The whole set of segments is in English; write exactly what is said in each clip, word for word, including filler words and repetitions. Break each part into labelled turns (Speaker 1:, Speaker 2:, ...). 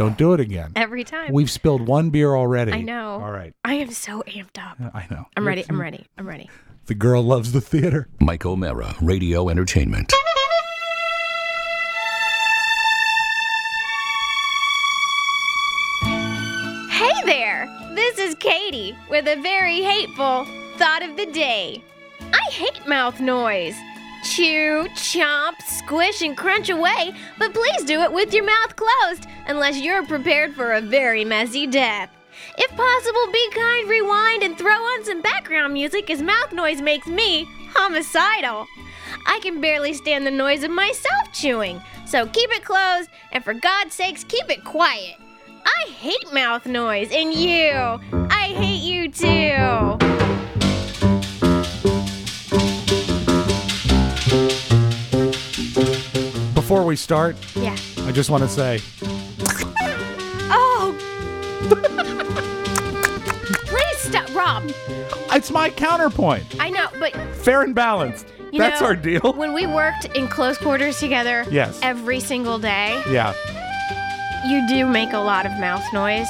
Speaker 1: Don't do it again.
Speaker 2: Every time.
Speaker 1: We've spilled one beer already.
Speaker 2: I know.
Speaker 1: All right.
Speaker 2: I am so amped up.
Speaker 1: I know.
Speaker 2: I'm ready. I'm ready. I'm ready.
Speaker 1: The girl loves the theater.
Speaker 3: Mike O'Mara, Radio Entertainment.
Speaker 2: Hey there! This is Katie with a very hateful thought of the day. I hate mouth noise. Chew, chomp, squish, and crunch away, but please do it with your mouth closed, unless you're prepared for a very messy death. If possible, be kind, rewind, and throw on some background music, as mouth noise makes me homicidal. I can barely stand the noise of myself chewing, so keep it closed, and for God's sakes, keep it quiet. I hate mouth noise, and you, I hate you too.
Speaker 1: Before we start,
Speaker 2: Yeah.
Speaker 1: I just want to say,
Speaker 2: Oh! Please stop, Rob.
Speaker 1: it's my counterpoint.
Speaker 2: I know, but
Speaker 1: Fair and balanced.
Speaker 2: you
Speaker 1: That's
Speaker 2: know,
Speaker 1: our deal.
Speaker 2: when we worked in close quarters together
Speaker 1: Yes.
Speaker 2: every single day,
Speaker 1: Yeah,
Speaker 2: you do make a lot of mouth noise.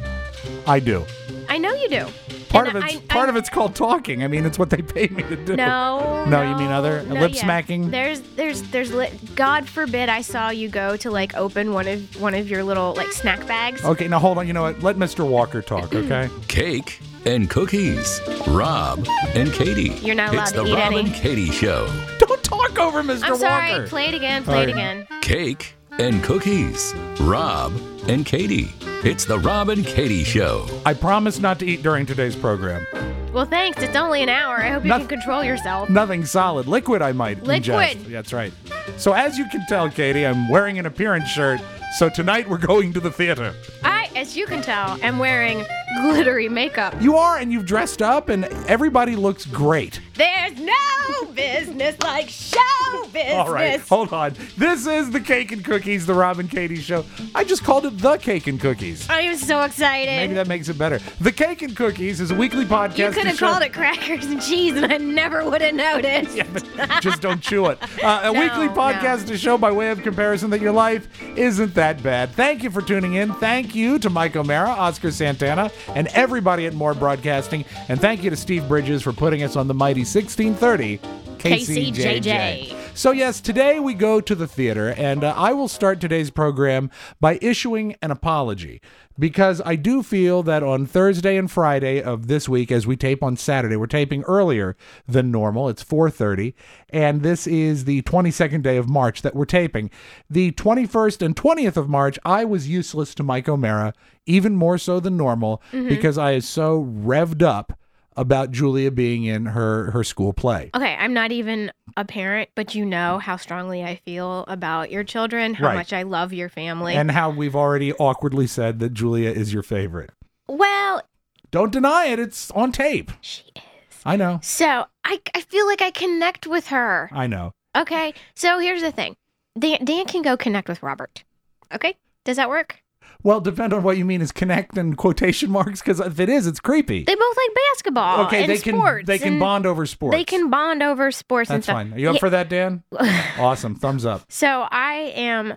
Speaker 1: I do.
Speaker 2: I know you do.
Speaker 1: Part
Speaker 2: And
Speaker 1: of it's
Speaker 2: I-
Speaker 1: part
Speaker 2: I-
Speaker 1: of it's called talking. I mean, it's what they pay me to do.
Speaker 2: No.
Speaker 1: No, you mean other-
Speaker 2: no,
Speaker 1: lip
Speaker 2: yeah.
Speaker 1: smacking?
Speaker 2: There's, there's, there's. Li- God forbid I saw you go to like open one of one of your little like snack bags.
Speaker 1: Okay, now hold on. You know what? Let Mister Walker talk, okay?
Speaker 3: Cake and cookies. Rob and Katie.
Speaker 2: You're not allowed
Speaker 3: It's
Speaker 2: to
Speaker 3: the
Speaker 2: eat
Speaker 3: Rob
Speaker 2: any.
Speaker 3: and Katie Show.
Speaker 1: Don't talk over Mister
Speaker 2: I'm sorry.
Speaker 1: Walker.
Speaker 2: Play it again. Play it
Speaker 1: All right.
Speaker 2: again.
Speaker 3: Cake and cookies. Rob and Katie. It's the Rob and Katie Show.
Speaker 1: I promise not to eat during today's program.
Speaker 2: Well, thanks. It's only an hour. I hope you
Speaker 1: Noth-
Speaker 2: can control yourself.
Speaker 1: Nothing solid. Liquid I might
Speaker 2: Liquid.
Speaker 1: ingest. That's right. So as you can tell, Katie, I'm wearing an appearance shirt. So tonight we're going to the theater.
Speaker 2: I, as you can tell, am wearing glittery makeup.
Speaker 1: You are, and you've dressed up, and everybody looks great.
Speaker 2: There's no business like show business.
Speaker 1: All right, hold on. This is the Cake and Cookies, the Rob and Katie Show. I just called it the Cake and Cookies.
Speaker 2: I am so excited.
Speaker 1: Maybe that makes it better. The Cake and Cookies is a weekly podcast.
Speaker 2: you could
Speaker 1: to
Speaker 2: have
Speaker 1: show-
Speaker 2: called it crackers and cheese, and I never would have noticed.
Speaker 1: Yeah, but just don't chew it. Uh, a
Speaker 2: No,
Speaker 1: weekly
Speaker 2: no.
Speaker 1: podcast to show by way of comparison that your life isn't that bad. Thank you for tuning in. Thank you to Mike O'Mara, Oscar Santana, and everybody at More Broadcasting. And thank you to Steve Bridges for putting us on the mighty sixteen thirty K C J J.
Speaker 2: K C J J.
Speaker 1: So yes, today we go to the theater, and uh, I will start today's program by issuing an apology, because I do feel that on Thursday and Friday of this week, as we tape on Saturday, we're taping earlier than normal. It's four thirty, and this is the twenty-second day of March that we're taping. The twenty-first and twentieth of March, I was useless to Mike O'Mara, even more so than normal, because I is so revved up about Julia being in her, her school play.
Speaker 2: Okay, I'm not even a parent, but you know how strongly I feel about your children, how
Speaker 1: Right.
Speaker 2: much I love your family.
Speaker 1: And how we've already awkwardly said that Julia is your favorite.
Speaker 2: well,
Speaker 1: Don't deny it. It's on tape.
Speaker 2: she is.
Speaker 1: I know.
Speaker 2: So I, I feel like I connect with her.
Speaker 1: I know.
Speaker 2: Okay, so here's the thing. Dan, Dan can go connect with Robert. Okay, does that work?
Speaker 1: Well, depend on what you mean is connect and quotation marks, because if it is, it's creepy.
Speaker 2: They both like basketball
Speaker 1: Okay,
Speaker 2: and
Speaker 1: they can
Speaker 2: sports.
Speaker 1: they can
Speaker 2: and
Speaker 1: bond over sports.
Speaker 2: They can bond over sports and
Speaker 1: That's
Speaker 2: stuff.
Speaker 1: fine. Are you up
Speaker 2: Yeah.
Speaker 1: for that, Dan? Awesome. Thumbs up.
Speaker 2: So I am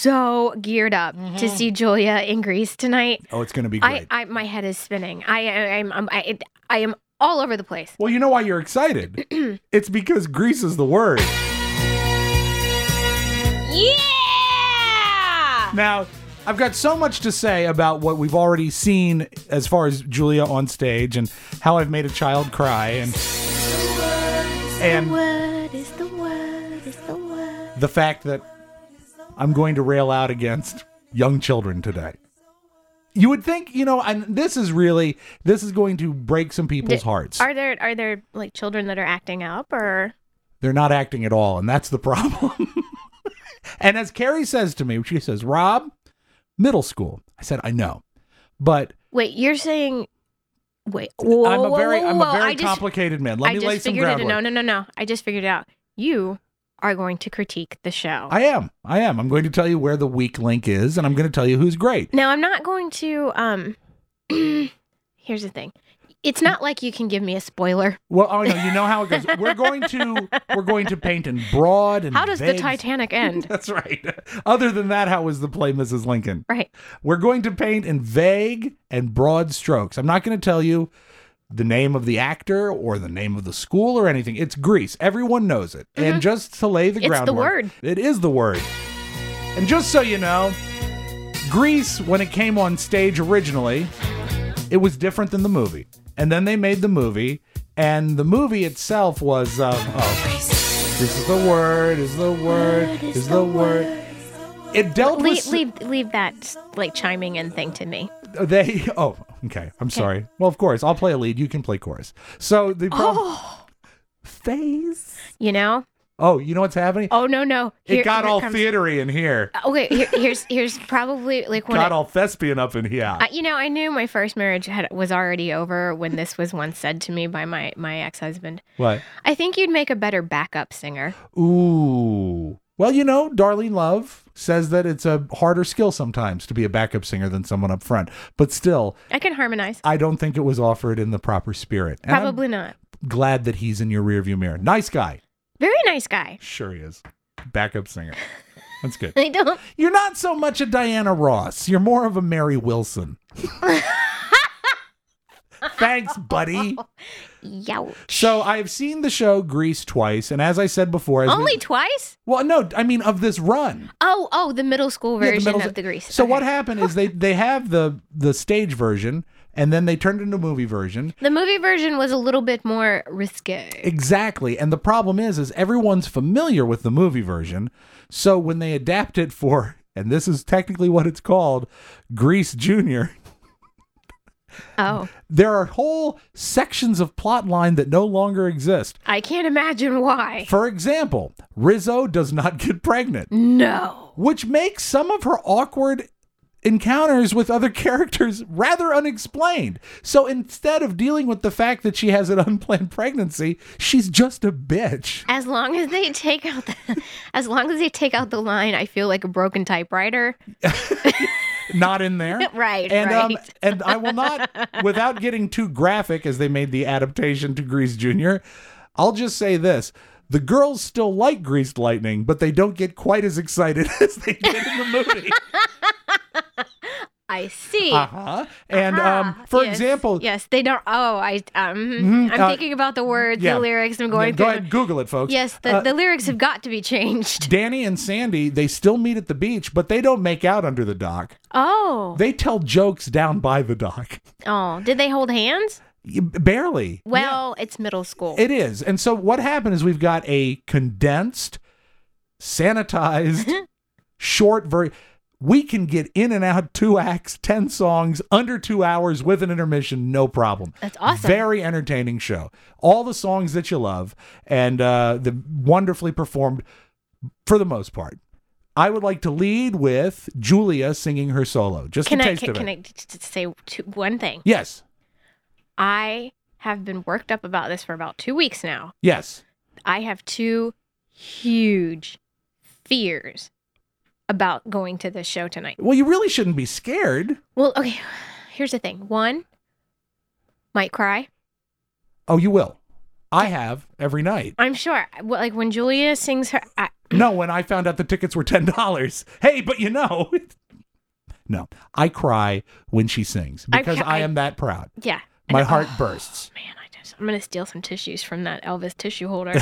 Speaker 2: so geared up to see Julia in Grease tonight.
Speaker 1: Oh, it's going to be
Speaker 2: I,
Speaker 1: great.
Speaker 2: I my head is spinning. I I'm, I'm I, I am all over the place.
Speaker 1: Well, you know why you're excited? It's because Grease is the word.
Speaker 2: Yeah!
Speaker 1: Now, I've got so much to say about what we've already seen as far as Julia on stage and how I've made a child cry and and
Speaker 2: What is the word? Is the word?
Speaker 1: the fact that I'm going to rail out against young children today. You would think, you know, and this is really, this is going to break some people's
Speaker 2: D-
Speaker 1: hearts.
Speaker 2: Are there are there like children that are acting up or?
Speaker 1: They're not acting at all, and that's the problem. And as Carrie says to me, she says, Rob, middle school. I said, I know. But
Speaker 2: Wait, you're saying? Wait, whoa,
Speaker 1: I'm a
Speaker 2: whoa,
Speaker 1: very,
Speaker 2: whoa,
Speaker 1: I'm
Speaker 2: whoa.
Speaker 1: a very
Speaker 2: I just,
Speaker 1: complicated man. Let
Speaker 2: I
Speaker 1: me
Speaker 2: just
Speaker 1: lay some
Speaker 2: figured it.
Speaker 1: groundwork.
Speaker 2: No, no, no, no. I just figured it out. You are going to critique the show.
Speaker 1: I am. I am. I'm going to tell you where the weak link is, and I'm going to tell you who's great.
Speaker 2: Now, I'm not going to. Um, here's the thing. It's not like you can give me a spoiler.
Speaker 1: Well, oh no, you know how it goes. We're going to we're going to paint in broad and
Speaker 2: How does
Speaker 1: vague...
Speaker 2: the Titanic end?
Speaker 1: That's right. Other than that, how was the play, Missus Lincoln?
Speaker 2: Right.
Speaker 1: We're going to paint in vague and broad strokes. I'm not going to tell you the name of the actor or the name of the school or anything. It's Grease. Everyone knows it. Mm-hmm. And just to lay the
Speaker 2: it's
Speaker 1: groundwork.
Speaker 2: the word.
Speaker 1: It is the word. And just so you know, Grease, when it came on stage originally, it was different than the movie. And then they made the movie, and the movie itself was, uh, oh, this is the word, is the word, is the word. It dealt
Speaker 2: leave,
Speaker 1: with...
Speaker 2: Leave, leave that, like, chiming in thing to me.
Speaker 1: They, oh, okay, I'm okay. sorry. Well, of course, I'll play a lead, you can play chorus. So the problem... Oh. Phase.
Speaker 2: You know?
Speaker 1: Oh, you know what's happening?
Speaker 2: Oh, no, no. Here,
Speaker 1: it got
Speaker 2: here
Speaker 1: all
Speaker 2: comes...
Speaker 1: theatery in here.
Speaker 2: Okay, here, here's here's probably like when
Speaker 1: got
Speaker 2: it,
Speaker 1: all thespian up in here.
Speaker 2: Uh, you know, I knew my first marriage had was already over when this was once said to me by my, my ex-husband.
Speaker 1: What?
Speaker 2: I think you'd make a better backup singer.
Speaker 1: Ooh. Well, you know, Darlene Love says that it's a harder skill sometimes to be a backup singer than someone up front. But still,
Speaker 2: I can harmonize.
Speaker 1: I don't think it was offered in the proper spirit. And
Speaker 2: Probably
Speaker 1: I'm
Speaker 2: not.
Speaker 1: Glad that he's in your rearview mirror. Nice guy.
Speaker 2: Very nice guy.
Speaker 1: Sure he is. Backup singer. That's good.
Speaker 2: I don't.
Speaker 1: You're not so much a Diana Ross. You're more of a Mary Wilson. Thanks, buddy.
Speaker 2: Youch.
Speaker 1: So I've seen the show Grease twice, and as I said before, as
Speaker 2: only
Speaker 1: we,
Speaker 2: twice.
Speaker 1: Well, no, I mean of this run.
Speaker 2: Oh, oh, the middle school version yeah, the middle, of the Grease.
Speaker 1: So
Speaker 2: okay.
Speaker 1: what happened is they they have the the stage version, and then they turned it into a movie version.
Speaker 2: The movie version was a little bit more risque.
Speaker 1: Exactly, and the problem is, is everyone's familiar with the movie version, so when they adapt it for, and this is technically what it's called, Grease Junior
Speaker 2: Oh.
Speaker 1: There are whole sections of plot line that no longer exist.
Speaker 2: I can't imagine why.
Speaker 1: For example, Rizzo does not get pregnant.
Speaker 2: No.
Speaker 1: Which makes some of her awkward encounters with other characters rather unexplained. So instead of dealing with the fact that she has an unplanned pregnancy, she's just a bitch.
Speaker 2: As long as they take out the, as long as they take out the line, I feel like a broken typewriter.
Speaker 1: Not in there.
Speaker 2: Right,
Speaker 1: and,
Speaker 2: right.
Speaker 1: Um, and I will not, without getting too graphic as they made the adaptation to Grease Junior, I'll just say this. The girls still like Greased Lightning, but they don't get quite as excited as they did in the movie.
Speaker 2: I see.
Speaker 1: Uh-huh. And
Speaker 2: uh-huh.
Speaker 1: um, for
Speaker 2: yes.
Speaker 1: example...
Speaker 2: Yes, they don't... Oh, I, um,
Speaker 1: mm-hmm.
Speaker 2: I'm
Speaker 1: uh,
Speaker 2: thinking about the words,
Speaker 1: yeah.
Speaker 2: the lyrics, I'm going
Speaker 1: yeah,
Speaker 2: through...
Speaker 1: Go ahead, Google it, folks.
Speaker 2: Yes, the,
Speaker 1: uh,
Speaker 2: the lyrics have got to be changed.
Speaker 1: Danny and Sandy, they still meet at the beach, but they don't make out under the dock.
Speaker 2: Oh.
Speaker 1: They tell jokes down by the dock.
Speaker 2: Oh, did they hold hands?
Speaker 1: Barely.
Speaker 2: Well, yeah. It's middle school.
Speaker 1: It is. And so what happened is we've got a condensed, sanitized, short version. We can get in and out two acts, ten songs, under two hours with an intermission, no problem.
Speaker 2: That's awesome.
Speaker 1: Very entertaining show. All the songs that you love, and uh, the wonderfully performed for the most part. I would like to lead with Julia singing her solo. Just
Speaker 2: can
Speaker 1: a
Speaker 2: I,
Speaker 1: taste
Speaker 2: can,
Speaker 1: of it.
Speaker 2: Can I just say two, one thing?
Speaker 1: Yes.
Speaker 2: I have been worked up about this for about two weeks now.
Speaker 1: Yes.
Speaker 2: I have two huge fears about going to this show tonight.
Speaker 1: Well, you really shouldn't be scared.
Speaker 2: Well, okay, here's the thing. One, might cry.
Speaker 1: Oh, you will. I have every night.
Speaker 2: I'm sure. Well, like when Julia sings her... I...
Speaker 1: No, when I found out the tickets were ten dollars. Hey, but you know... No, I cry when she sings because I, I, I am that proud.
Speaker 2: Yeah.
Speaker 1: My
Speaker 2: and,
Speaker 1: heart
Speaker 2: oh,
Speaker 1: bursts.
Speaker 2: Man, I just, I'm going to steal some tissues from that Elvis tissue holder.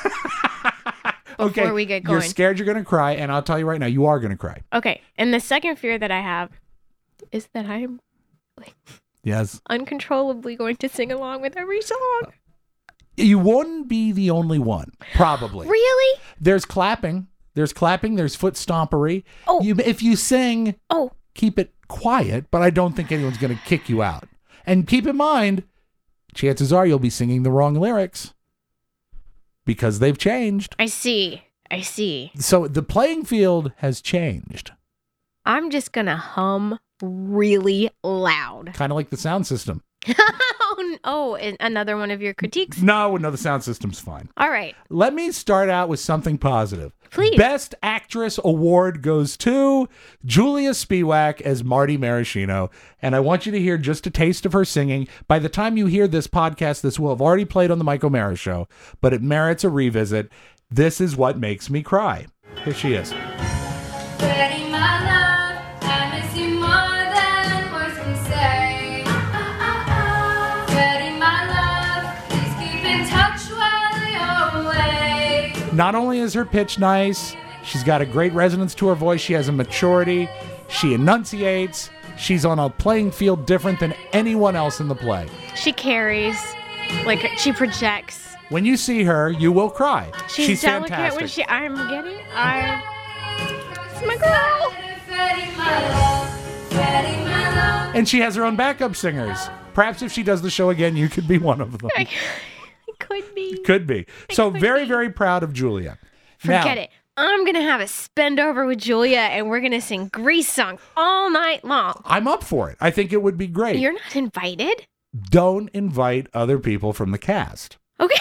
Speaker 1: Okay,
Speaker 2: before we get going.
Speaker 1: You're scared you're going to cry, and I'll tell you right now, you are going to cry.
Speaker 2: Okay, and the second fear that I have is that I'm like,
Speaker 1: yes,
Speaker 2: uncontrollably going to sing along with every song.
Speaker 1: You wouldn't be the only one, probably.
Speaker 2: Really?
Speaker 1: There's clapping. There's clapping. There's foot stompery.
Speaker 2: Oh.
Speaker 1: You, if you sing,
Speaker 2: oh.
Speaker 1: keep it quiet, but I don't think anyone's going to kick you out. And keep in mind, chances are you'll be singing the wrong lyrics. Because they've changed.
Speaker 2: I see. I see.
Speaker 1: So the playing field has changed.
Speaker 2: I'm just going to hum really loud.
Speaker 1: Kind of like the sound system.
Speaker 2: oh, Oh, and another one of your critiques?
Speaker 1: No, no, the sound system's fine.
Speaker 2: All right.
Speaker 1: Let me start out with something positive.
Speaker 2: Please.
Speaker 1: Best Actress Award goes to Julia Spivak as Marty Maraschino. And I want you to hear just a taste of her singing. By the time you hear this podcast, this will have already played on the Mike O'Mara Show, but it merits a revisit. This is what makes me cry. Here she is.
Speaker 4: Betty, my love, I miss you more than words can say. Betty, my love, please keep in touch while you're away.
Speaker 1: Not only is her pitch nice, she's got a great resonance to her voice. She has a maturity. She enunciates. She's on a playing field different than anyone else in the play.
Speaker 2: She carries, like, she projects.
Speaker 1: When you see her, you will cry.
Speaker 2: She's,
Speaker 1: She's
Speaker 2: delicate
Speaker 1: fantastic.
Speaker 2: when she, I'm getting, I, it's my girl.
Speaker 4: Betty, my love, Betty, my love.
Speaker 1: And she has her own backup singers. Perhaps if she does the show again, you could be one of them.
Speaker 2: I, it could be.
Speaker 1: Could be. So
Speaker 2: could
Speaker 1: very,
Speaker 2: be.
Speaker 1: very proud of Julia.
Speaker 2: Forget
Speaker 1: Now,
Speaker 2: it. I'm going to have a spend over with Julia, and we're going to sing Grease songs all night long.
Speaker 1: I'm up for it. I think it would be great.
Speaker 2: You're not invited?
Speaker 1: Don't invite other people from the cast.
Speaker 2: Okay.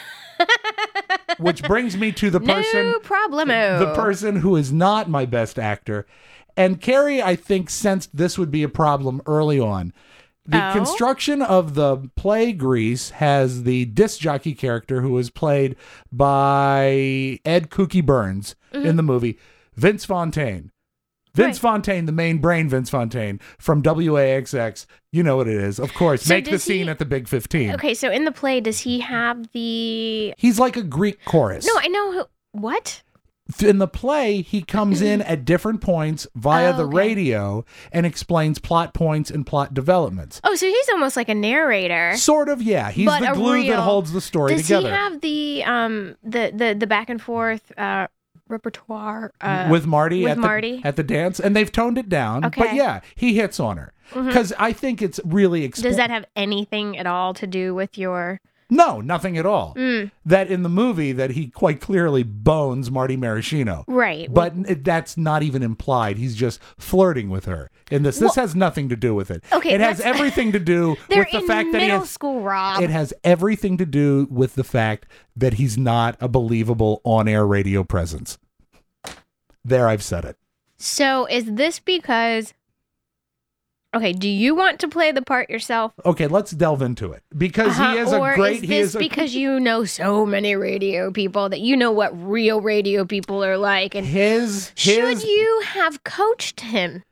Speaker 1: Which brings me to the person,
Speaker 2: No problemo.
Speaker 1: the person who is not my best actor. And Carrie, I think, sensed this would be a problem early on. The
Speaker 2: Oh?
Speaker 1: construction of the play Grease has the disc jockey character who was played by Ed Kooky Burns in the movie, Vince Fontaine. Vince
Speaker 2: Right.
Speaker 1: Fontaine, the main brain Vince Fontaine from W A X X. You know what it is. Of course,
Speaker 2: So
Speaker 1: make the
Speaker 2: does
Speaker 1: scene
Speaker 2: he-
Speaker 1: at the Big fifteen.
Speaker 2: Okay, so in the play, does he have the...
Speaker 1: He's like a Greek chorus.
Speaker 2: No, I know who... What?
Speaker 1: In the play, he comes in at different points via
Speaker 2: Oh,
Speaker 1: the
Speaker 2: okay.
Speaker 1: radio and explains plot points and plot developments.
Speaker 2: Oh, so he's almost like a narrator.
Speaker 1: Sort of, yeah. He's
Speaker 2: But
Speaker 1: the
Speaker 2: a
Speaker 1: glue that
Speaker 2: real-
Speaker 1: holds the story
Speaker 2: Does
Speaker 1: together.
Speaker 2: he have the um the the, the back and forth uh repertoire uh,
Speaker 1: with Marty,
Speaker 2: with
Speaker 1: at,
Speaker 2: Marty?
Speaker 1: The, at the dance, and they've toned it down. But
Speaker 2: Okay.
Speaker 1: yeah, he hits on her because I think it's really. Expo-
Speaker 2: Does that have anything at all to do with your...
Speaker 1: No, nothing at all.
Speaker 2: Mm.
Speaker 1: That in the movie that he quite clearly bones Marty Maraschino.
Speaker 2: Right.
Speaker 1: But it, that's not even implied. He's just flirting with her in this. This
Speaker 2: Well-
Speaker 1: has nothing to do with it.
Speaker 2: Okay,
Speaker 1: it has
Speaker 2: let's-
Speaker 1: everything to do
Speaker 2: They're
Speaker 1: with the
Speaker 2: in
Speaker 1: fact that he
Speaker 2: middle
Speaker 1: has.
Speaker 2: school, Rob.
Speaker 1: It has everything to do with the fact that he's not a believable on-air radio presence. There, I've said it.
Speaker 2: So is this because... Okay, do you want to play the part yourself?
Speaker 1: Okay, let's delve into it because
Speaker 2: Uh-huh,
Speaker 1: he is
Speaker 2: or
Speaker 1: a great.
Speaker 2: is
Speaker 1: he
Speaker 2: this
Speaker 1: is a,
Speaker 2: because you know so many radio people that you know what real radio people are like? And
Speaker 1: his
Speaker 2: should
Speaker 1: his.
Speaker 2: you have coached him?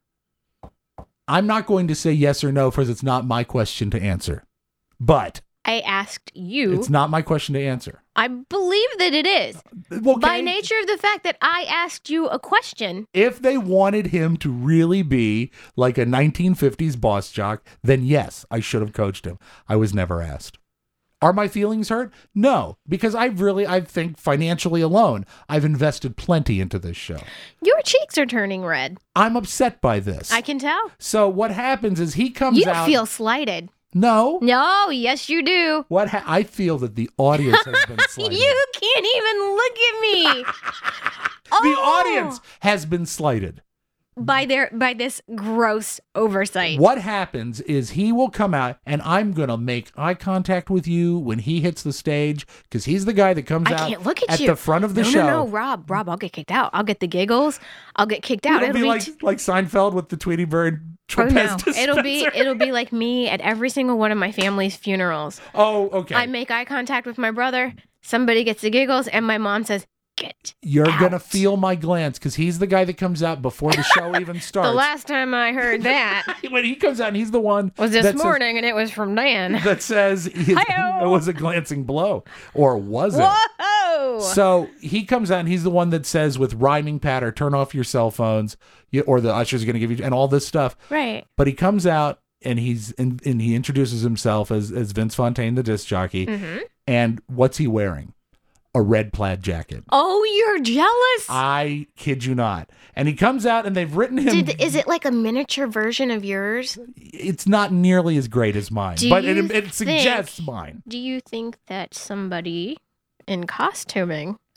Speaker 1: I'm not going to say yes or no because it's not my question to answer, but
Speaker 2: I asked you.
Speaker 1: it's not my question to answer.
Speaker 2: I believe that it is.
Speaker 1: Okay.
Speaker 2: By nature of the fact that I asked you a question.
Speaker 1: If they wanted him to really be like a nineteen fifties boss jock, then yes, I should have coached him. I was never asked. Are my feelings hurt? No, because I've really, I think financially alone, I've invested plenty into this show.
Speaker 2: Your cheeks are turning red.
Speaker 1: I'm upset by this.
Speaker 2: I can tell.
Speaker 1: So what happens is he comes
Speaker 2: You
Speaker 1: out.
Speaker 2: feel slighted.
Speaker 1: No.
Speaker 2: No, yes, you do.
Speaker 1: What ha- I feel that the audience has been slighted.
Speaker 2: You can't even look at me.
Speaker 1: The
Speaker 2: Oh,
Speaker 1: audience has been slighted.
Speaker 2: by their by this gross oversight.
Speaker 1: What happens is he will come out and I'm going to make eye contact with you when he hits the stage because he's the guy that comes
Speaker 2: I
Speaker 1: out
Speaker 2: can't look at,
Speaker 1: at
Speaker 2: you.
Speaker 1: the front of the
Speaker 2: no,
Speaker 1: show.
Speaker 2: No, no, Rob, Rob, I'll get kicked out. I'll get the giggles. I'll get kicked out.
Speaker 1: It'll, be, like
Speaker 2: t-
Speaker 1: like Seinfeld with the Tweety Bird
Speaker 2: oh,
Speaker 1: trapeze
Speaker 2: no. It'll be
Speaker 1: dispenser.
Speaker 2: it'll be like me at every single one of my family's funerals.
Speaker 1: Oh, okay.
Speaker 2: I make eye contact with my brother. Somebody gets the giggles, and my mom says, "Get
Speaker 1: You're
Speaker 2: out."
Speaker 1: going to feel my glance because he's the guy that comes out before the show even starts.
Speaker 2: The last time I heard that
Speaker 1: when he comes out and he's the one
Speaker 2: was this
Speaker 1: that says-
Speaker 2: morning, and it was from Dan.
Speaker 1: that says it
Speaker 2: Hi-yo.
Speaker 1: was a glancing blow, or was it?
Speaker 2: Whoa!
Speaker 1: So he comes out and he's the one that says with rhyming patter, turn off your cell phones, you- or the usher's going to give you, and all this stuff.
Speaker 2: Right.
Speaker 1: But he comes out and he's and, and he introduces himself as, as Vince Fontaine, the disc jockey.
Speaker 2: Mm-hmm.
Speaker 1: And what's he wearing? A red plaid jacket.
Speaker 2: Oh, you're jealous.
Speaker 1: I kid you not. And he comes out and they've written him.
Speaker 2: Did, is it like a miniature version of yours?
Speaker 1: It's not nearly as great as mine,
Speaker 2: Do
Speaker 1: but it,
Speaker 2: you
Speaker 1: it suggests
Speaker 2: think-
Speaker 1: mine.
Speaker 2: Do you think that somebody in costuming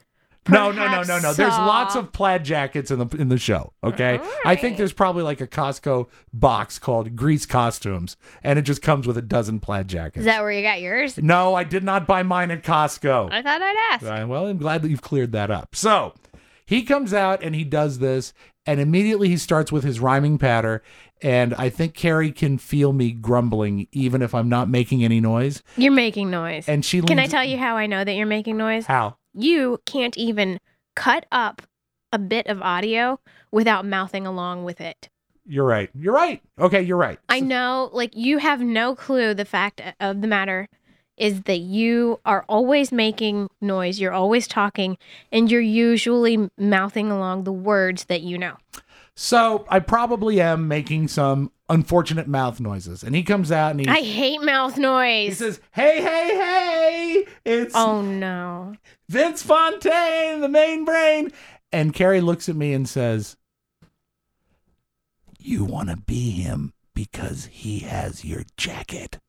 Speaker 1: No, no, no, no, no.
Speaker 2: perhaps
Speaker 1: There's
Speaker 2: saw-
Speaker 1: lots of plaid jackets in the in the show. Okay,
Speaker 2: All
Speaker 1: I think
Speaker 2: right.
Speaker 1: there's probably like a Costco box called Grease Costumes, and it just comes with a dozen plaid jackets.
Speaker 2: Is that where you got yours?
Speaker 1: No, I did not buy mine at Costco.
Speaker 2: I thought I'd ask.
Speaker 1: Uh, well, I'm glad that you've cleared that up. So he comes out and he does this, and immediately he starts with his rhyming patter. And I think Carrie can feel me grumbling even if I'm not making any noise.
Speaker 2: You're making noise.
Speaker 1: And she
Speaker 2: Can I
Speaker 1: leans-
Speaker 2: tell you how I know that you're making noise?
Speaker 1: How?
Speaker 2: You can't even cut up a bit of audio without mouthing along with it.
Speaker 1: You're right. You're right. Okay, you're right.
Speaker 2: I know, like, you have no clue. The fact of the matter is that you are always making noise. You're always talking, and you're usually mouthing along the words that you know.
Speaker 1: So I probably am making some unfortunate mouth noises. And he comes out and he,
Speaker 2: I hate mouth
Speaker 1: he
Speaker 2: noise.
Speaker 1: says, hey, hey, hey, it's
Speaker 2: Oh, no.
Speaker 1: Vince Fontaine, the main brain. And Carrie looks at me and says, you want to be him because he has your jacket.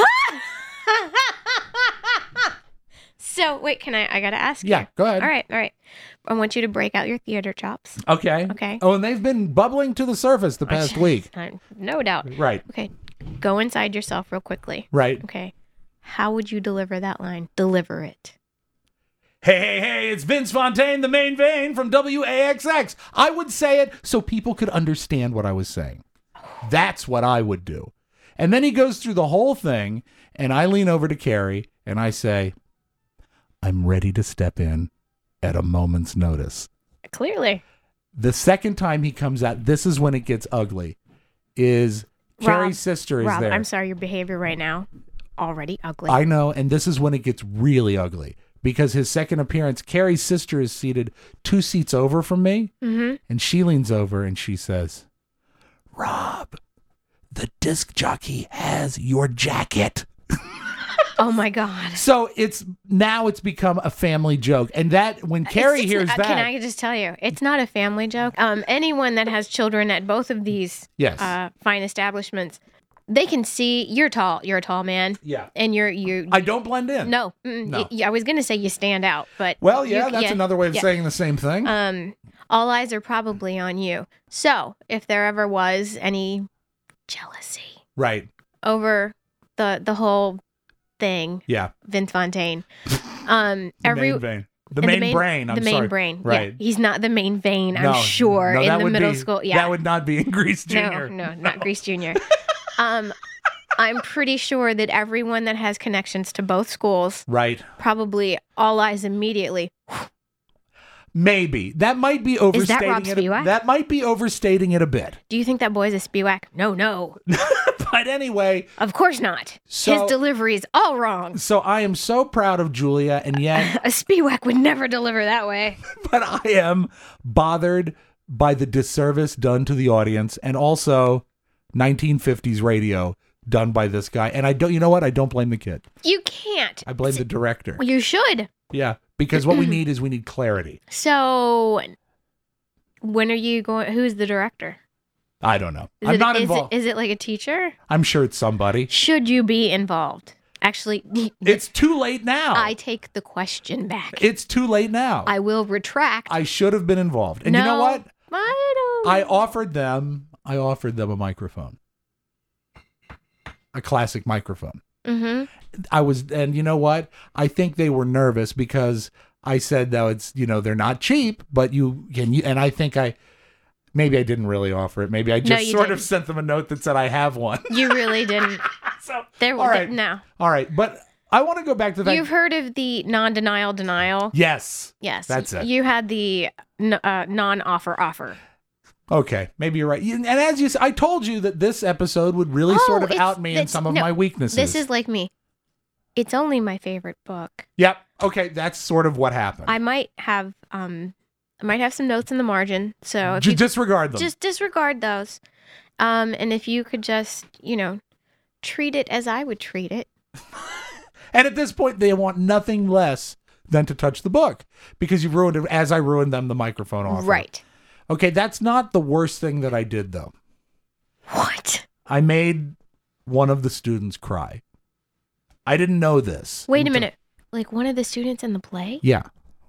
Speaker 2: So, wait, can I? I got to ask
Speaker 1: Yeah,
Speaker 2: you.
Speaker 1: go ahead.
Speaker 2: All right, all right. I want you to break out your theater chops.
Speaker 1: Okay.
Speaker 2: Okay.
Speaker 1: Oh, and they've been bubbling to the surface the past week.
Speaker 2: Uh, No doubt.
Speaker 1: Right,
Speaker 2: Okay. Go inside yourself real quickly.
Speaker 1: right.
Speaker 2: Okay. How would you deliver that line? Deliver it.
Speaker 1: Hey, hey, hey, it's Vince Fontaine, the main vein from W A X X. I would say it so people could understand what I was saying. That's what I would do. And then he goes through the whole thing, and I lean over to Carrie, and I say, I'm ready to step in at a moment's notice.
Speaker 2: Clearly.
Speaker 1: The second time he comes out, this is when it gets ugly, is Carrie's
Speaker 2: Rob,
Speaker 1: sister is
Speaker 2: Rob,
Speaker 1: there.
Speaker 2: I'm sorry, your behavior right now, already ugly.
Speaker 1: I know, and this is when it gets really ugly because his second appearance, Carrie's sister is seated two seats over from me,
Speaker 2: mm-hmm.
Speaker 1: and she leans over and she says, Rob, the disc jockey has your jacket.
Speaker 2: Oh, my God.
Speaker 1: So it's now it's become a family joke, and that when Carrie
Speaker 2: It's-
Speaker 1: hears
Speaker 2: uh,
Speaker 1: that,
Speaker 2: Can I just tell you, it's not a family joke. Um, anyone that has children at both of these
Speaker 1: yes,
Speaker 2: uh, fine establishments, they can see you're tall. You're a tall man,
Speaker 1: yeah,
Speaker 2: and you're you.
Speaker 1: I don't blend in.
Speaker 2: no, mm,
Speaker 1: No.
Speaker 2: y- y- I was gonna say you stand out, but
Speaker 1: Well, yeah,
Speaker 2: you-
Speaker 1: that's another way of
Speaker 2: yeah.
Speaker 1: saying the same thing.
Speaker 2: Um, all eyes are probably on you. So if there ever was any jealousy
Speaker 1: right?
Speaker 2: over the the whole thing,
Speaker 1: Yeah.
Speaker 2: Vince Fontaine, um,
Speaker 1: The
Speaker 2: every
Speaker 1: main vein. The
Speaker 2: and
Speaker 1: main, brain. I'm
Speaker 2: the main
Speaker 1: sorry.
Speaker 2: brain,
Speaker 1: Right.
Speaker 2: Yeah, he's not the main vein.
Speaker 1: No,
Speaker 2: I'm sure
Speaker 1: no,
Speaker 2: in
Speaker 1: that
Speaker 2: the
Speaker 1: would
Speaker 2: middle
Speaker 1: be-
Speaker 2: school. Yeah,
Speaker 1: That would not be in Grease Junior
Speaker 2: No, no, not Grease Junior um, I'm pretty sure that everyone that has connections to both schools,
Speaker 1: Right.
Speaker 2: probably all eyes immediately.
Speaker 1: Maybe. That might be overstating
Speaker 2: Rob
Speaker 1: it. a-
Speaker 2: Spiewak?
Speaker 1: That might be overstating it a bit.
Speaker 2: Do you think that boy's a spiewak? No, no,
Speaker 1: But anyway,
Speaker 2: of course not.
Speaker 1: So-
Speaker 2: His delivery is all wrong.
Speaker 1: so I am so proud of Julia, and yet,
Speaker 2: A spiewak would never deliver that way.
Speaker 1: but I am bothered by the disservice done to the audience, and also nineteen fifties radio done by this guy. And I don't, you know what? I don't blame the kid.
Speaker 2: You can't.
Speaker 1: I blame the director.
Speaker 2: You should.
Speaker 1: Yeah, because what we need is we need clarity.
Speaker 2: So, when are you going? Who's the director?
Speaker 1: I don't know.
Speaker 2: Is
Speaker 1: I'm
Speaker 2: it,
Speaker 1: not
Speaker 2: is
Speaker 1: involved.
Speaker 2: It, is it like a teacher?
Speaker 1: I'm sure it's somebody.
Speaker 2: Should you be involved? Actually,
Speaker 1: It's too late now.
Speaker 2: I take the question back.
Speaker 1: It's too late now.
Speaker 2: I will retract.
Speaker 1: I should have been involved. And you know
Speaker 2: No,
Speaker 1: what?
Speaker 2: I don't.
Speaker 1: I offered them I offered them a microphone. A classic microphone.
Speaker 2: Mm-hmm.
Speaker 1: I was and you know what? I think they were nervous because I said that it's, you know, they're not cheap, but you can you and I think I maybe I didn't really offer it. Maybe I just
Speaker 2: you
Speaker 1: sort of
Speaker 2: didn't.
Speaker 1: sent them a note that said I have one.
Speaker 2: You really didn't.
Speaker 1: So
Speaker 2: There,
Speaker 1: all right.
Speaker 2: no.
Speaker 1: All right, but I want to go back to that.
Speaker 2: You've heard of the non-denial denial?
Speaker 1: Yes.
Speaker 2: Yes.
Speaker 1: That's it.
Speaker 2: You had the n- uh, non-offer offer.
Speaker 1: Okay, maybe you're right. You- And as you s- I told you that this episode would really
Speaker 2: Oh,
Speaker 1: sort of
Speaker 2: it's-
Speaker 1: out me in
Speaker 2: it's-
Speaker 1: some of
Speaker 2: no,
Speaker 1: my weaknesses.
Speaker 2: This is like me. It's only my favorite book.
Speaker 1: Yep. Okay, that's sort of what happened.
Speaker 2: I might have um I might have some notes in the margin. So if
Speaker 1: Just
Speaker 2: you
Speaker 1: disregard them.
Speaker 2: just disregard those. Um and if you could just, you know, treat it as I would treat it.
Speaker 1: And at this point, they want nothing less than to touch the book because you've ruined it as I ruined them the microphone offer.
Speaker 2: Right.
Speaker 1: Okay, that's not the worst thing that I did, though.
Speaker 2: What?
Speaker 1: I made one of the students cry. I didn't know this.
Speaker 2: Wait a
Speaker 1: until-
Speaker 2: minute. Like one of the students in the play?
Speaker 1: Yeah.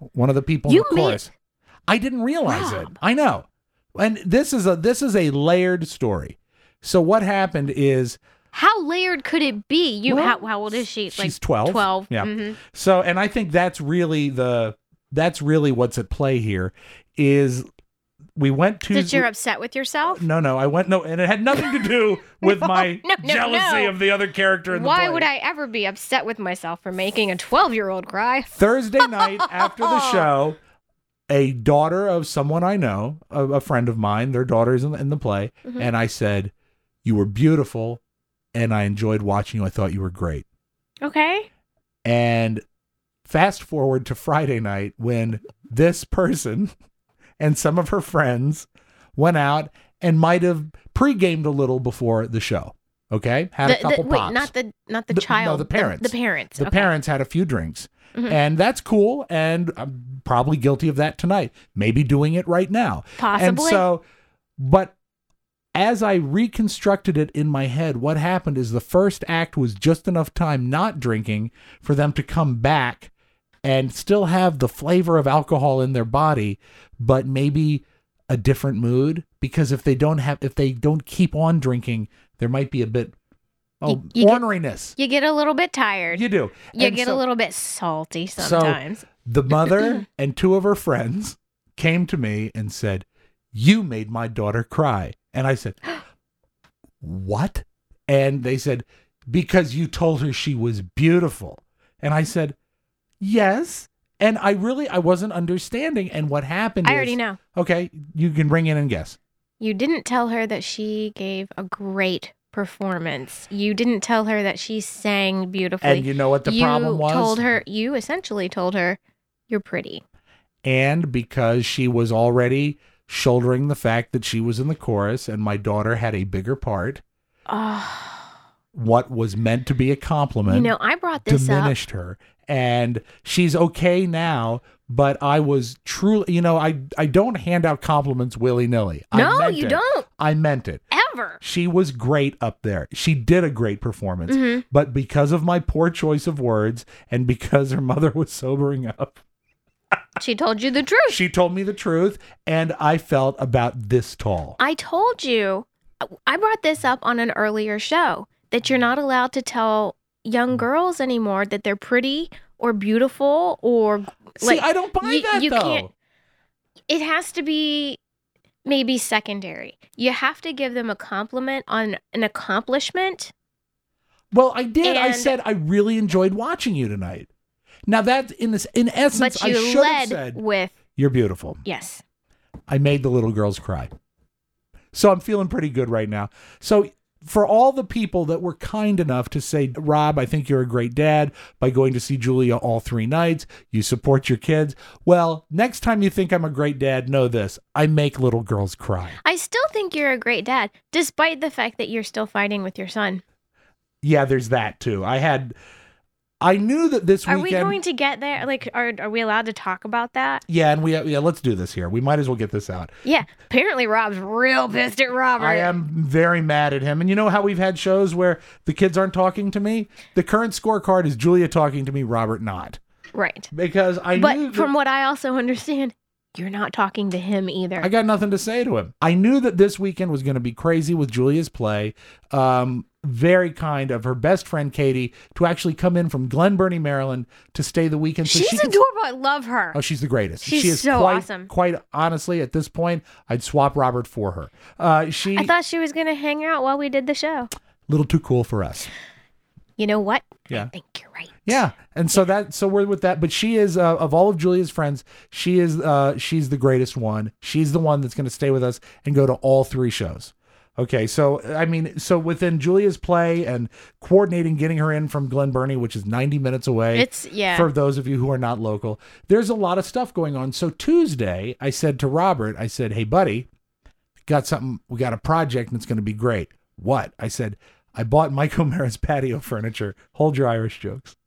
Speaker 1: one of the people
Speaker 2: You
Speaker 1: in the
Speaker 2: made-
Speaker 1: chorus. I didn't realize it.
Speaker 2: Rob.
Speaker 1: I know. And this is a this is a layered story. So what happened is
Speaker 2: How layered could it be? You
Speaker 1: Well,
Speaker 2: how, how old is she?
Speaker 1: she's twelve.
Speaker 2: twelve.
Speaker 1: Yeah.
Speaker 2: Mhm.
Speaker 1: So, and I think that's really the that's really what's at play here is we went to
Speaker 2: That you're upset with yourself?
Speaker 1: no no I went no and it had nothing to do with my
Speaker 2: no, no,
Speaker 1: jealousy
Speaker 2: no.
Speaker 1: of the other character in the
Speaker 2: Why
Speaker 1: play.
Speaker 2: would I ever be upset with myself for making a twelve-year-old cry?
Speaker 1: Thursday night after the show, a daughter of someone I know, a, a friend of mine, their daughter's in, in the play,
Speaker 2: Mm-hmm.
Speaker 1: and I said, "You were beautiful, and I enjoyed watching you. I thought you were great."
Speaker 2: Okay.
Speaker 1: And fast forward to Friday night when this person and some of her friends went out and might have pre-gamed a little before the show. Okay, had
Speaker 2: The-
Speaker 1: a couple
Speaker 2: the, wait,
Speaker 1: pops.
Speaker 2: not the not the,
Speaker 1: The-
Speaker 2: child.
Speaker 1: no, the parents.
Speaker 2: The, parents.
Speaker 1: The
Speaker 2: okay.
Speaker 1: parents had a few drinks.
Speaker 2: Mhm.
Speaker 1: And that's cool. And I'm probably guilty of that tonight. Maybe doing it right now.
Speaker 2: Possibly.
Speaker 1: And so, but as I reconstructed it in my head, what happened is the first act was just enough time not drinking for them to come back and still have the flavor of alcohol in their body, but maybe a different mood. Because if they don't have, if they don't keep on drinking, there might be a bit oh,
Speaker 2: You- you get-
Speaker 1: orneriness.
Speaker 2: You get a little bit tired.
Speaker 1: You do.
Speaker 2: You
Speaker 1: And
Speaker 2: get
Speaker 1: so-
Speaker 2: a little bit salty sometimes.
Speaker 1: So the mother and two of her friends came to me and said, "You made my daughter cry." And I said, "What?" And they said, "Because you told her she was beautiful." And I said, "Yes." And I really, I wasn't understanding. And what happened
Speaker 2: I
Speaker 1: is-
Speaker 2: already know.
Speaker 1: Okay, you can ring in and guess.
Speaker 2: You didn't tell her that she gave a great performance. You didn't tell her that she sang beautifully.
Speaker 1: And you know what the
Speaker 2: you
Speaker 1: problem was?
Speaker 2: told her, you essentially told her, you're pretty.
Speaker 1: And because she was already shouldering the fact that she was in the chorus and my daughter had a bigger part,
Speaker 2: Oh,
Speaker 1: what was meant to be a compliment
Speaker 2: you know, I brought this up.
Speaker 1: diminished her. And she's okay now, but I was truly, you know, I, I don't hand out compliments willy-nilly. I
Speaker 2: No,
Speaker 1: meant
Speaker 2: you
Speaker 1: it.
Speaker 2: don't.
Speaker 1: I meant it.
Speaker 2: Ever.
Speaker 1: She was great up there. She did a great performance.
Speaker 2: Mhm.
Speaker 1: But because of my poor choice of words and because her mother was sobering up,
Speaker 2: She told you the truth.
Speaker 1: she told me the truth, and I felt about this tall.
Speaker 2: I told you, I brought this up on an earlier show, that you're not allowed to tell young girls anymore that they're pretty or beautiful or
Speaker 1: See,
Speaker 2: like
Speaker 1: I don't buy
Speaker 2: you-
Speaker 1: that,
Speaker 2: you
Speaker 1: though.
Speaker 2: can't- it has to be maybe secondary. You have to give them a compliment on an accomplishment.
Speaker 1: Well, I did. I
Speaker 2: And-
Speaker 1: said I really enjoyed watching you tonight. Now that in this, in essence,
Speaker 2: But
Speaker 1: I
Speaker 2: you
Speaker 1: should have
Speaker 2: led
Speaker 1: said
Speaker 2: with
Speaker 1: you're beautiful.
Speaker 2: yes.
Speaker 1: I made the little girls cry. So I'm feeling pretty good right now. So for all the people that were kind enough to say, "Rob, I think you're a great dad by going to see Julia all three nights. You support your kids." Well, next time you think I'm a great dad, know this. I make little girls cry.
Speaker 2: I still think you're a great dad, despite the fact that you're still fighting with your son.
Speaker 1: Yeah, there's that too. I had, I knew that this
Speaker 2: Are
Speaker 1: weekend.
Speaker 2: we going to get there? Like, are are we allowed to talk about that?
Speaker 1: Yeah, and we yeah, let's do this here. We might as well get this out.
Speaker 2: Yeah. Apparently, Rob's real pissed at Robert.
Speaker 1: I am very mad at him. And you know how we've had shows where the kids aren't talking to me? The current scorecard is Julia talking to me, Robert not.
Speaker 2: Right.
Speaker 1: Because I
Speaker 2: But
Speaker 1: knew that
Speaker 2: from what I also understand, you're not talking to him either.
Speaker 1: I got nothing to say to him. I knew that this weekend was going to be crazy with Julia's play. Um, very kind of her best friend Katie to actually come in from Glen Burnie, Maryland, to stay the weekend. So
Speaker 2: She's
Speaker 1: she can-
Speaker 2: adorable. I love her.
Speaker 1: Oh, she's the greatest.
Speaker 2: She's
Speaker 1: she is
Speaker 2: so
Speaker 1: quite,
Speaker 2: awesome.
Speaker 1: Quite honestly, at this point, I'd swap Robert for her. Uh, she
Speaker 2: I thought she was going to hang out while we did the show.
Speaker 1: little too cool for us.
Speaker 2: You know what?
Speaker 1: Yeah.
Speaker 2: I think you're right.
Speaker 1: Yeah, and so that so we're with that. But she is uh, of all of Julia's friends, she is uh, she's the greatest one. She's the one that's going to stay with us and go to all three shows. Okay, so I mean, so within Julia's play and coordinating getting her in from Glen Burnie, which is ninety minutes away.
Speaker 2: It's, yeah.
Speaker 1: For those of you who are not local, there's a lot of stuff going on. So Tuesday, I said to Robert, I said, "Hey, buddy, got something. We got a project, and it's going to be great." What? I said, "I bought Mike O'Mara's patio furniture. Hold your Irish jokes.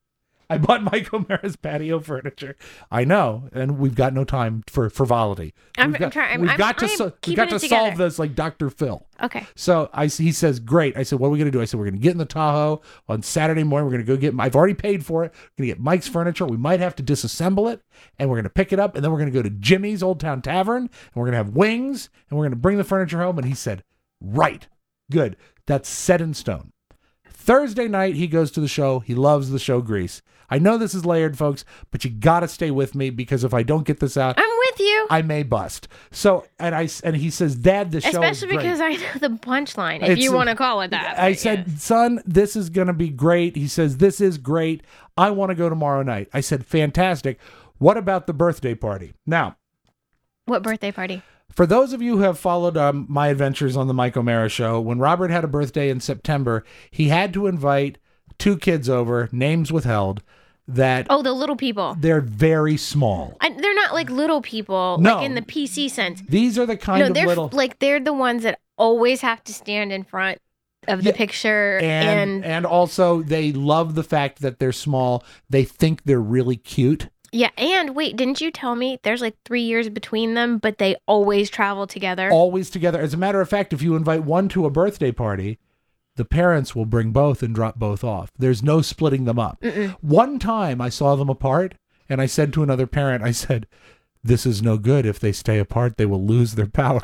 Speaker 1: I bought Mike O'Mara's patio furniture. I know, and we've got no time for frivolity.
Speaker 2: I'm,
Speaker 1: we've got,
Speaker 2: I'm trying.
Speaker 1: we've
Speaker 2: I'm,
Speaker 1: got to
Speaker 2: I'm
Speaker 1: so, we've
Speaker 2: keeping
Speaker 1: got to
Speaker 2: it together.
Speaker 1: solve this like Doctor Phil.
Speaker 2: Okay.
Speaker 1: So I he says, great. I said, what are we gonna do? I said, we're gonna get in the Tahoe on Saturday morning. We're gonna go get. I've already paid for it. We're gonna get Mike's furniture. We might have to disassemble it, and we're gonna pick it up, and then we're gonna go to Jimmy's Old Town Tavern, and we're gonna have wings, and we're gonna bring the furniture home. And he said, right, good. That's set in stone. Thursday night, he goes to the show. He loves the show Grease. I know this is layered, folks, but you got to stay with me because if I don't get this out,
Speaker 2: I'm with you.
Speaker 1: I may bust. So, and I and he says, Dad, the show is
Speaker 2: Especially
Speaker 1: great.
Speaker 2: because I know the punchline, if
Speaker 1: It's-
Speaker 2: you want to call it that.
Speaker 1: I
Speaker 2: but
Speaker 1: said,
Speaker 2: yes.
Speaker 1: son, this is going to be great. He says, this is great. I want to go tomorrow night. I said, fantastic. What about the birthday party? Now,
Speaker 2: What birthday party?
Speaker 1: for those of you who have followed um, my adventures on the Mike O'Mara show, when Robert had a birthday in September, he had to invite two kids over, names withheld, that
Speaker 2: Oh, the little people.
Speaker 1: they're very small.
Speaker 2: And they're not like little people,
Speaker 1: No.
Speaker 2: like in the P C sense.
Speaker 1: These are the kind
Speaker 2: No,
Speaker 1: of
Speaker 2: they're
Speaker 1: little...
Speaker 2: like they're the ones that always have to stand in front of the
Speaker 1: Yeah,
Speaker 2: picture
Speaker 1: and,
Speaker 2: and,
Speaker 1: and also they love the fact that they're small. They think they're really cute.
Speaker 2: yeah. And wait, didn't you tell me there's like three years between them, but they always travel together?
Speaker 1: Always together. As a matter of fact, if you invite one to a birthday party, the parents will bring both and drop both off. There's no splitting them up.
Speaker 2: Mm-mm.
Speaker 1: One time I saw them apart and I said to another parent, I said, this is no good. If they stay apart, they will lose their powers.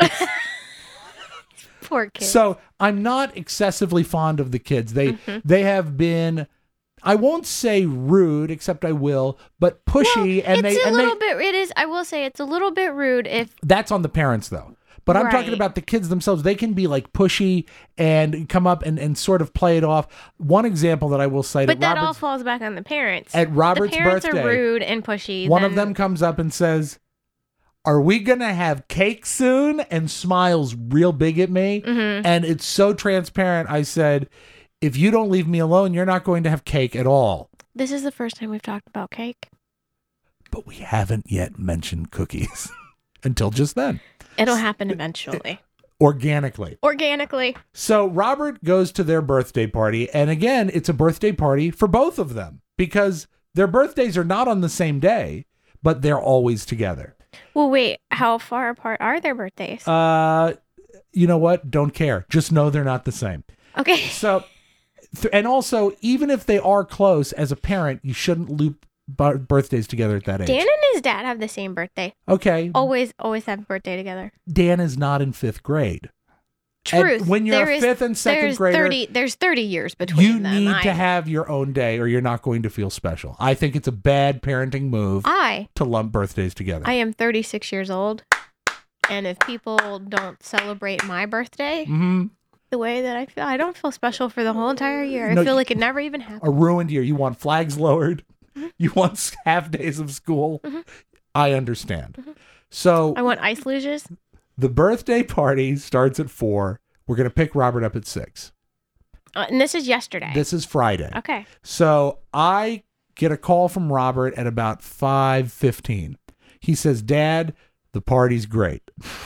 Speaker 2: Poor kid.
Speaker 1: So I'm not excessively fond of the kids. They
Speaker 2: Mm-hmm.
Speaker 1: they have been, I won't say rude, except I will, but pushy.
Speaker 2: Well,
Speaker 1: and
Speaker 2: it's
Speaker 1: they
Speaker 2: a
Speaker 1: and
Speaker 2: little
Speaker 1: they,
Speaker 2: bit. It is. I will say it's a little bit rude if
Speaker 1: that's on the parents though. But I'm talking
Speaker 2: Right.
Speaker 1: about the kids themselves. They can be like pushy and come up and, and sort of play it off. One example that I will cite
Speaker 2: But
Speaker 1: at
Speaker 2: that all
Speaker 1: Robert's,
Speaker 2: falls back on the parents.
Speaker 1: at Robert's
Speaker 2: the parents
Speaker 1: birthday,
Speaker 2: are rude and pushy.
Speaker 1: one
Speaker 2: then-
Speaker 1: of them comes up and says, are we going to have cake soon? And smiles real big at me.
Speaker 2: Mm-hmm.
Speaker 1: And it's so transparent. I said, if you don't leave me alone, you're not going to have cake at all.
Speaker 2: This is the first time we've talked about cake.
Speaker 1: But we haven't yet mentioned cookies until just then,
Speaker 2: It'll happen eventually,
Speaker 1: organically.
Speaker 2: organically.
Speaker 1: So Robert goes to their birthday party. And again, it's a birthday party for both of them because their birthdays are not on the same day, but they're always together.
Speaker 2: Well, wait. How far apart are their birthdays?
Speaker 1: Uh, you know what? Don't care. Just know they're not the same.
Speaker 2: okay.
Speaker 1: So, th- and also, even if they are close, as a parent, you shouldn't loop b- birthdays together at that age.
Speaker 2: Dan and his dad have the same birthday.
Speaker 1: Okay.
Speaker 2: Always, always have a birthday together.
Speaker 1: Dan is not in fifth grade. And
Speaker 2: Truth.
Speaker 1: when you're
Speaker 2: There
Speaker 1: a
Speaker 2: is-
Speaker 1: fifth and second
Speaker 2: there's
Speaker 1: grader,
Speaker 2: thirty. There's thirty years between
Speaker 1: you
Speaker 2: them.
Speaker 1: need
Speaker 2: I,
Speaker 1: to have your own day or you're not going to feel special. I think it's a bad parenting move
Speaker 2: I,
Speaker 1: to lump birthdays together.
Speaker 2: I am thirty-six years old, and if people don't celebrate my birthday
Speaker 1: hmm
Speaker 2: the way that I feel, I don't feel special for the whole entire year.
Speaker 1: No,
Speaker 2: I feel
Speaker 1: you-
Speaker 2: like it never even happened.
Speaker 1: A ruined year. You want flags lowered.
Speaker 2: Mm-hmm.
Speaker 1: You want s- half days of school. I understand.
Speaker 2: Mm-hmm.
Speaker 1: So
Speaker 2: I want ice luges.
Speaker 1: the birthday party starts at four. We're going to pick Robert up at six.
Speaker 2: Uh, and this is yesterday.
Speaker 1: This is Friday.
Speaker 2: okay.
Speaker 1: So I get a call from Robert at about five fifteen. He says, Dad, the party's great.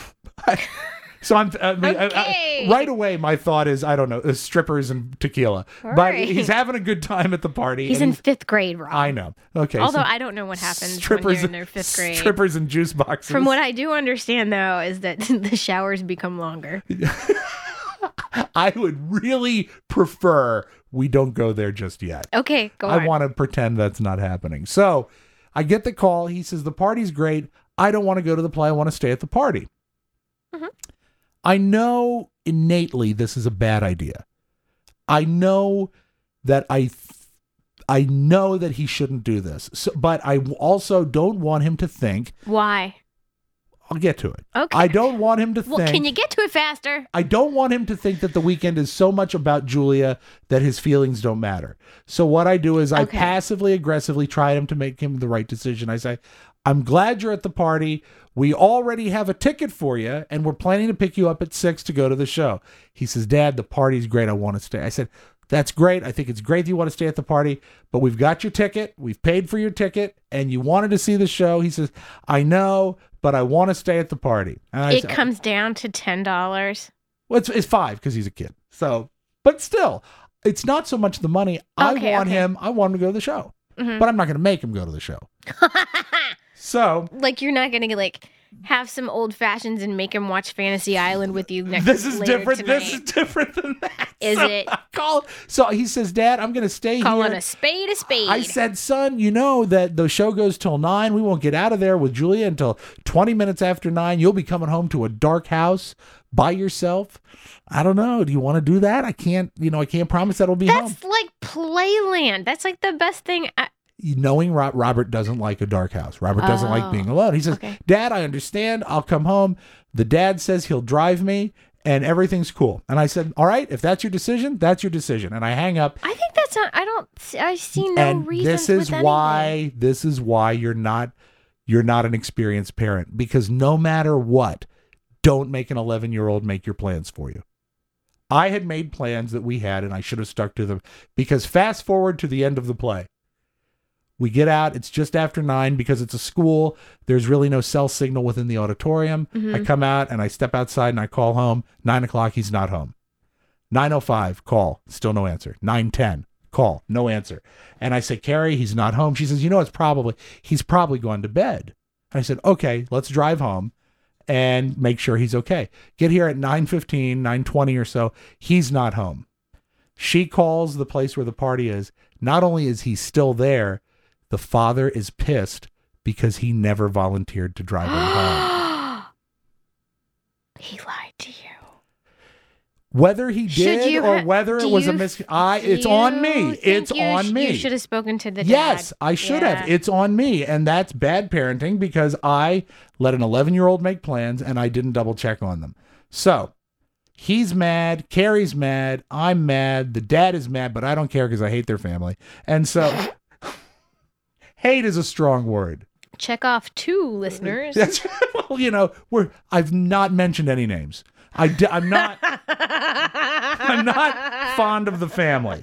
Speaker 1: So I'm I mean, I- I-
Speaker 2: Okay.
Speaker 1: right away. My thought is, I don't know, uh, strippers and tequila, but
Speaker 2: Right.
Speaker 1: he's having a good time at the party.
Speaker 2: He's
Speaker 1: and
Speaker 2: in fifth grade, Rob.
Speaker 1: I know. Okay.
Speaker 2: Although
Speaker 1: so
Speaker 2: I don't know what happens when
Speaker 1: strippers,
Speaker 2: you're in their fifth grade.
Speaker 1: strippers and juice boxes.
Speaker 2: From what I do understand, though, is that the showers become longer.
Speaker 1: I would really prefer we don't go there just yet.
Speaker 2: Okay, go
Speaker 1: I
Speaker 2: on.
Speaker 1: want to pretend that's not happening. So I get the call. He says, the party's great. I don't want to go to the play. I want to stay at the party.
Speaker 2: Mhm.
Speaker 1: I know innately this is a bad idea. I know that I, th- I know that he shouldn't do this. So, but I also don't want him to think,
Speaker 2: Why?
Speaker 1: I'll get to it.
Speaker 2: Okay.
Speaker 1: I don't want him to
Speaker 2: Well,
Speaker 1: think.
Speaker 2: can you get to it faster?
Speaker 1: I don't want him to think that the weekend is so much about Julia that his feelings don't matter. So what I do is I
Speaker 2: Okay.
Speaker 1: passively aggressively try him to make him the right decision. I say, I'm glad you're at the party. We already have a ticket for you, and we're planning to pick you up at six to go to the show. He says, Dad, the party's great. I want to stay. I said, that's great. I think it's great that you want to stay at the party, but we've got your ticket. We've paid for your ticket, and you wanted to see the show. He says, I know, but I want to stay at the party. And I
Speaker 2: It
Speaker 1: said,
Speaker 2: comes down to ten dollars.
Speaker 1: well, it's, it's five because he's a kid. So, but still, it's not so much the money. I
Speaker 2: Okay,
Speaker 1: want
Speaker 2: okay.
Speaker 1: him. I want him to go to the show.
Speaker 2: Mm-hmm.
Speaker 1: but I'm not going to make him go to the show. So
Speaker 2: Like, you're not going to, like, have some old fashions and make him watch Fantasy Island with you next
Speaker 1: this is
Speaker 2: later
Speaker 1: different.
Speaker 2: tonight.
Speaker 1: This is different than that.
Speaker 2: Is
Speaker 1: so
Speaker 2: it?
Speaker 1: I call, so he says, Dad, I'm going to stay
Speaker 2: Calling
Speaker 1: here.
Speaker 2: a spade a spade.
Speaker 1: I said, son, you know that the show goes till nine. We won't get out of there with Julia until twenty minutes after nine. You'll be coming home to a dark house by yourself. I don't know. Do you want to do that? I can't, you know, I can't promise that I'll be home.
Speaker 2: That's like Playland. That's like the best thing. I-
Speaker 1: Knowing Ro- Robert doesn't like a dark house. Robert doesn't like
Speaker 2: Oh,
Speaker 1: being alone. He says,
Speaker 2: okay.
Speaker 1: Dad, I understand. I'll come home. The dad says he'll drive me and everything's cool. And I said, all right, if that's your decision, that's your decision. And I hang up.
Speaker 2: I think that's not, I don't, I see no
Speaker 1: and
Speaker 2: reason
Speaker 1: this is
Speaker 2: with
Speaker 1: why,
Speaker 2: anything.
Speaker 1: this is why you're not, you're not an experienced parent, because no matter what, don't make an eleven year old make your plans for you. I had made plans that we had and I should have stuck to them, because fast forward to the end of the play. We get out. It's just after nine because it's a school. There's really no cell signal within the auditorium.
Speaker 2: Mm-hmm.
Speaker 1: I come out and I step outside and I call home. Nine o'clock, he's not home. nine oh five, call. Still no answer. nine ten, call. No answer. And I say, Carrie, he's not home. She says, you know, it's probably, he's probably gone to bed. I said, okay, let's drive home and make sure he's okay. Get here at nine fifteen, nine twenty or so. He's not home. She calls the place where the party is. Not only is he still there, the father is pissed because he never volunteered to drive him home.
Speaker 2: He lied to you.
Speaker 1: Whether he
Speaker 2: Should
Speaker 1: did
Speaker 2: you
Speaker 1: or
Speaker 2: ha-
Speaker 1: whether
Speaker 2: do
Speaker 1: it was a
Speaker 2: you-
Speaker 1: mis, I
Speaker 2: do
Speaker 1: it's on
Speaker 2: you
Speaker 1: me.
Speaker 2: think
Speaker 1: It's
Speaker 2: you
Speaker 1: on
Speaker 2: sh-
Speaker 1: me.
Speaker 2: You should have spoken to the dad.
Speaker 1: Yes, I should
Speaker 2: Yeah.
Speaker 1: have. It's on me, and that's bad parenting because I let an eleven year old make plans and I didn't double check on them. So he's mad. Carrie's mad. I'm mad. The dad is mad, but I don't care because I hate their family. And so. Hate is a strong word.
Speaker 2: Check off two listeners.
Speaker 1: That's, well, you know, we're I've not mentioned any names. I d- I'm not I'm not fond of the family.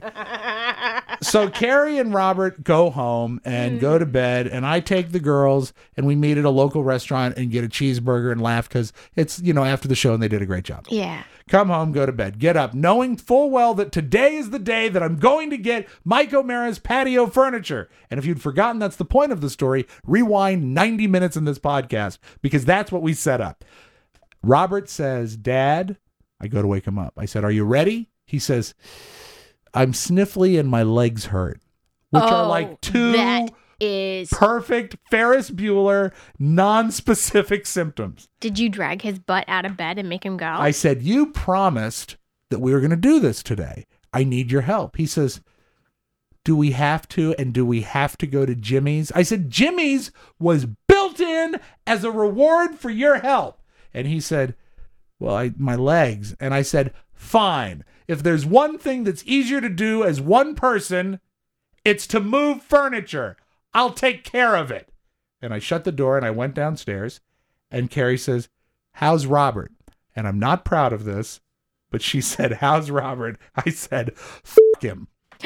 Speaker 1: So Carrie and Robert go home and go to bed, and I take the girls and we meet at a local restaurant and get a cheeseburger and laugh because it's, you know, after the show and they did a great job.
Speaker 2: Yeah.
Speaker 1: Come home, go to bed, get up, knowing full well that today is the day that I'm going to get Mike O'Mara's patio furniture. And if you'd forgotten that's the point of the story, rewind ninety minutes in this podcast because that's what we set up. Robert says, Dad, I go to wake him up. I said, are you ready? He says, I'm sniffly and my legs hurt, which are
Speaker 2: Oh,
Speaker 1: like two
Speaker 2: that is.
Speaker 1: perfect Ferris Bueller non-specific symptoms.
Speaker 2: Did you drag his butt out of bed and make him go?
Speaker 1: I said, you promised that we were going to do this today. I need your help. He says, do we have to? And do we have to go to Jimmy's? I said, Jimmy's was built in as a reward for your help. And he said, well, I, my legs. And I said, fine. If there's one thing that's easier to do as one person, it's to move furniture. I'll take care of it. And I shut the door and I went downstairs. And Carrie says, how's Robert? And I'm not proud of this, but she said, how's Robert? I said, F him.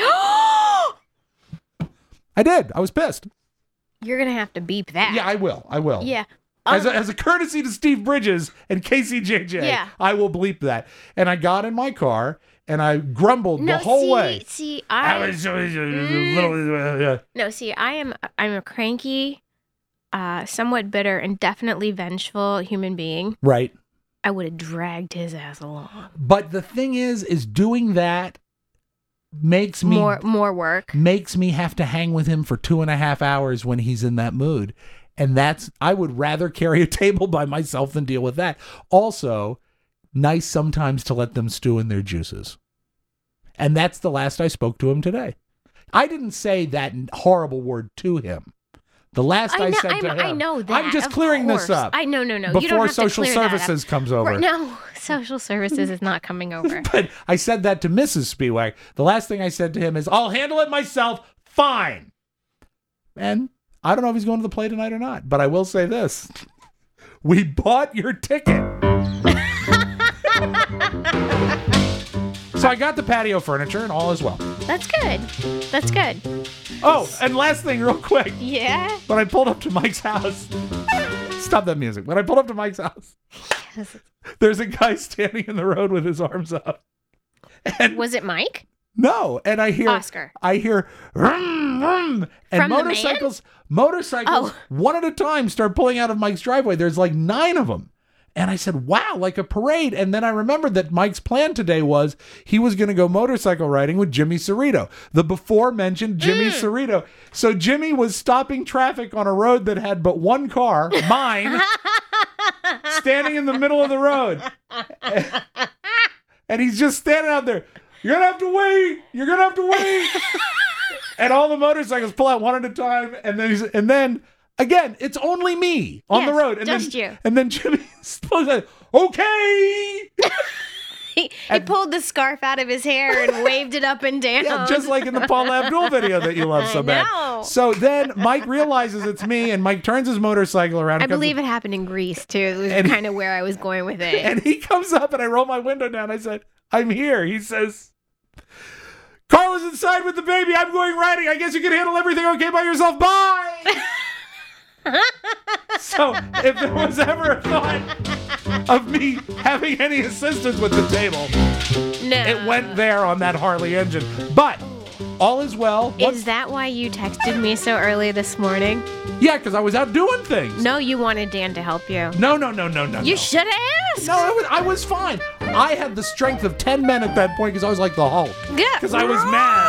Speaker 1: I did. I was pissed.
Speaker 2: You're going to have to beep that.
Speaker 1: Yeah, I will. I will.
Speaker 2: Yeah.
Speaker 1: As
Speaker 2: Um,
Speaker 1: a, as a courtesy to Steve Bridges and K C J J,
Speaker 2: Yeah.
Speaker 1: I will bleep that. And I got in my car and I grumbled
Speaker 2: no,
Speaker 1: the whole
Speaker 2: see,
Speaker 1: way.
Speaker 2: See,
Speaker 1: I
Speaker 2: I
Speaker 1: was a little, uh,
Speaker 2: no, see, I am I'm a cranky, uh, somewhat bitter, and definitely vengeful human being.
Speaker 1: right.
Speaker 2: I would have dragged his ass along.
Speaker 1: But the thing is, is doing that makes me
Speaker 2: More more work.
Speaker 1: makes me have to hang with him for two and a half hours when he's in that mood. And that's, I would rather carry a table by myself than deal with that. Also, nice sometimes to let them stew in their juices. And that's the last I spoke to him today. I didn't say that horrible word to him. The last I,
Speaker 2: I know,
Speaker 1: said
Speaker 2: I'm,
Speaker 1: to him.
Speaker 2: I know that.
Speaker 1: I'm just
Speaker 2: of
Speaker 1: clearing
Speaker 2: course.
Speaker 1: this up.
Speaker 2: I no no no. you don't
Speaker 1: Before
Speaker 2: have
Speaker 1: social
Speaker 2: to clear that up.
Speaker 1: services comes over.
Speaker 2: Right, no, social services is not coming over.
Speaker 1: But I said that to Missus Spiewak. The last thing I said to him is, I'll handle it myself. Fine. And I don't know if he's going to the play tonight or not, but I will say this. We bought your ticket. So I got the patio furniture and all is well.
Speaker 2: That's good. That's good.
Speaker 1: Oh, and last thing real quick.
Speaker 2: Yeah.
Speaker 1: When I pulled up to Mike's house, stop that music. When I pulled up to Mike's house,
Speaker 2: Yes.
Speaker 1: there's a guy standing in the road with his arms up. And
Speaker 2: Was it Mike?
Speaker 1: No, and I hear
Speaker 2: Oscar.
Speaker 1: I hear vroom, vroom, and
Speaker 2: From the man?
Speaker 1: motorcycles motorcycles
Speaker 2: Oh.
Speaker 1: one at a time start pulling out of Mike's driveway. There's like nine of them. And I said, wow, like a parade. And then I remembered that Mike's plan today was he was going to go motorcycle riding with Jimmy Cerrito, the before mentioned Jimmy
Speaker 2: Mm.
Speaker 1: Cerrito. So Jimmy was stopping traffic on a road that had but one car, mine, standing in the middle of the road. And he's just standing out there. You're going to have to wait. You're going to have to wait. And all the motorcycles pull out one at a time. And then, he's, and then again, it's only me on
Speaker 2: Yes,
Speaker 1: the road. And
Speaker 2: just
Speaker 1: then,
Speaker 2: you.
Speaker 1: And then Jimmy pulls out, okay.
Speaker 2: He, he pulled the scarf out of his hair and waved it up and down.
Speaker 1: Yeah, just like in the Paul Abdul video that you love so
Speaker 2: I
Speaker 1: bad.
Speaker 2: know.
Speaker 1: So then Mike realizes it's me, and Mike turns his motorcycle around.
Speaker 2: I
Speaker 1: and comes
Speaker 2: believe
Speaker 1: up-
Speaker 2: it happened in Greece too. It was
Speaker 1: And he-
Speaker 2: kind of where I was going with it.
Speaker 1: And he comes up, and I roll my window down. I said, I'm here. He says, Carla's inside with the baby. I'm going riding. I guess you can handle everything okay by yourself. Bye. So if there was ever a thought of me having any assistance with the table,
Speaker 2: no.
Speaker 1: it went there on that Harley engine. But all is well. Once-
Speaker 2: Is that why you texted me so early this morning?
Speaker 1: yeah, because I was out doing things.
Speaker 2: No, you wanted Dan to help you.
Speaker 1: No, no, no, no, no.
Speaker 2: You
Speaker 1: no.
Speaker 2: should have asked.
Speaker 1: No, I was, I was fine. I had the strength of ten men at that point because I was like the Hulk.
Speaker 2: Yeah.
Speaker 1: Because I was mad.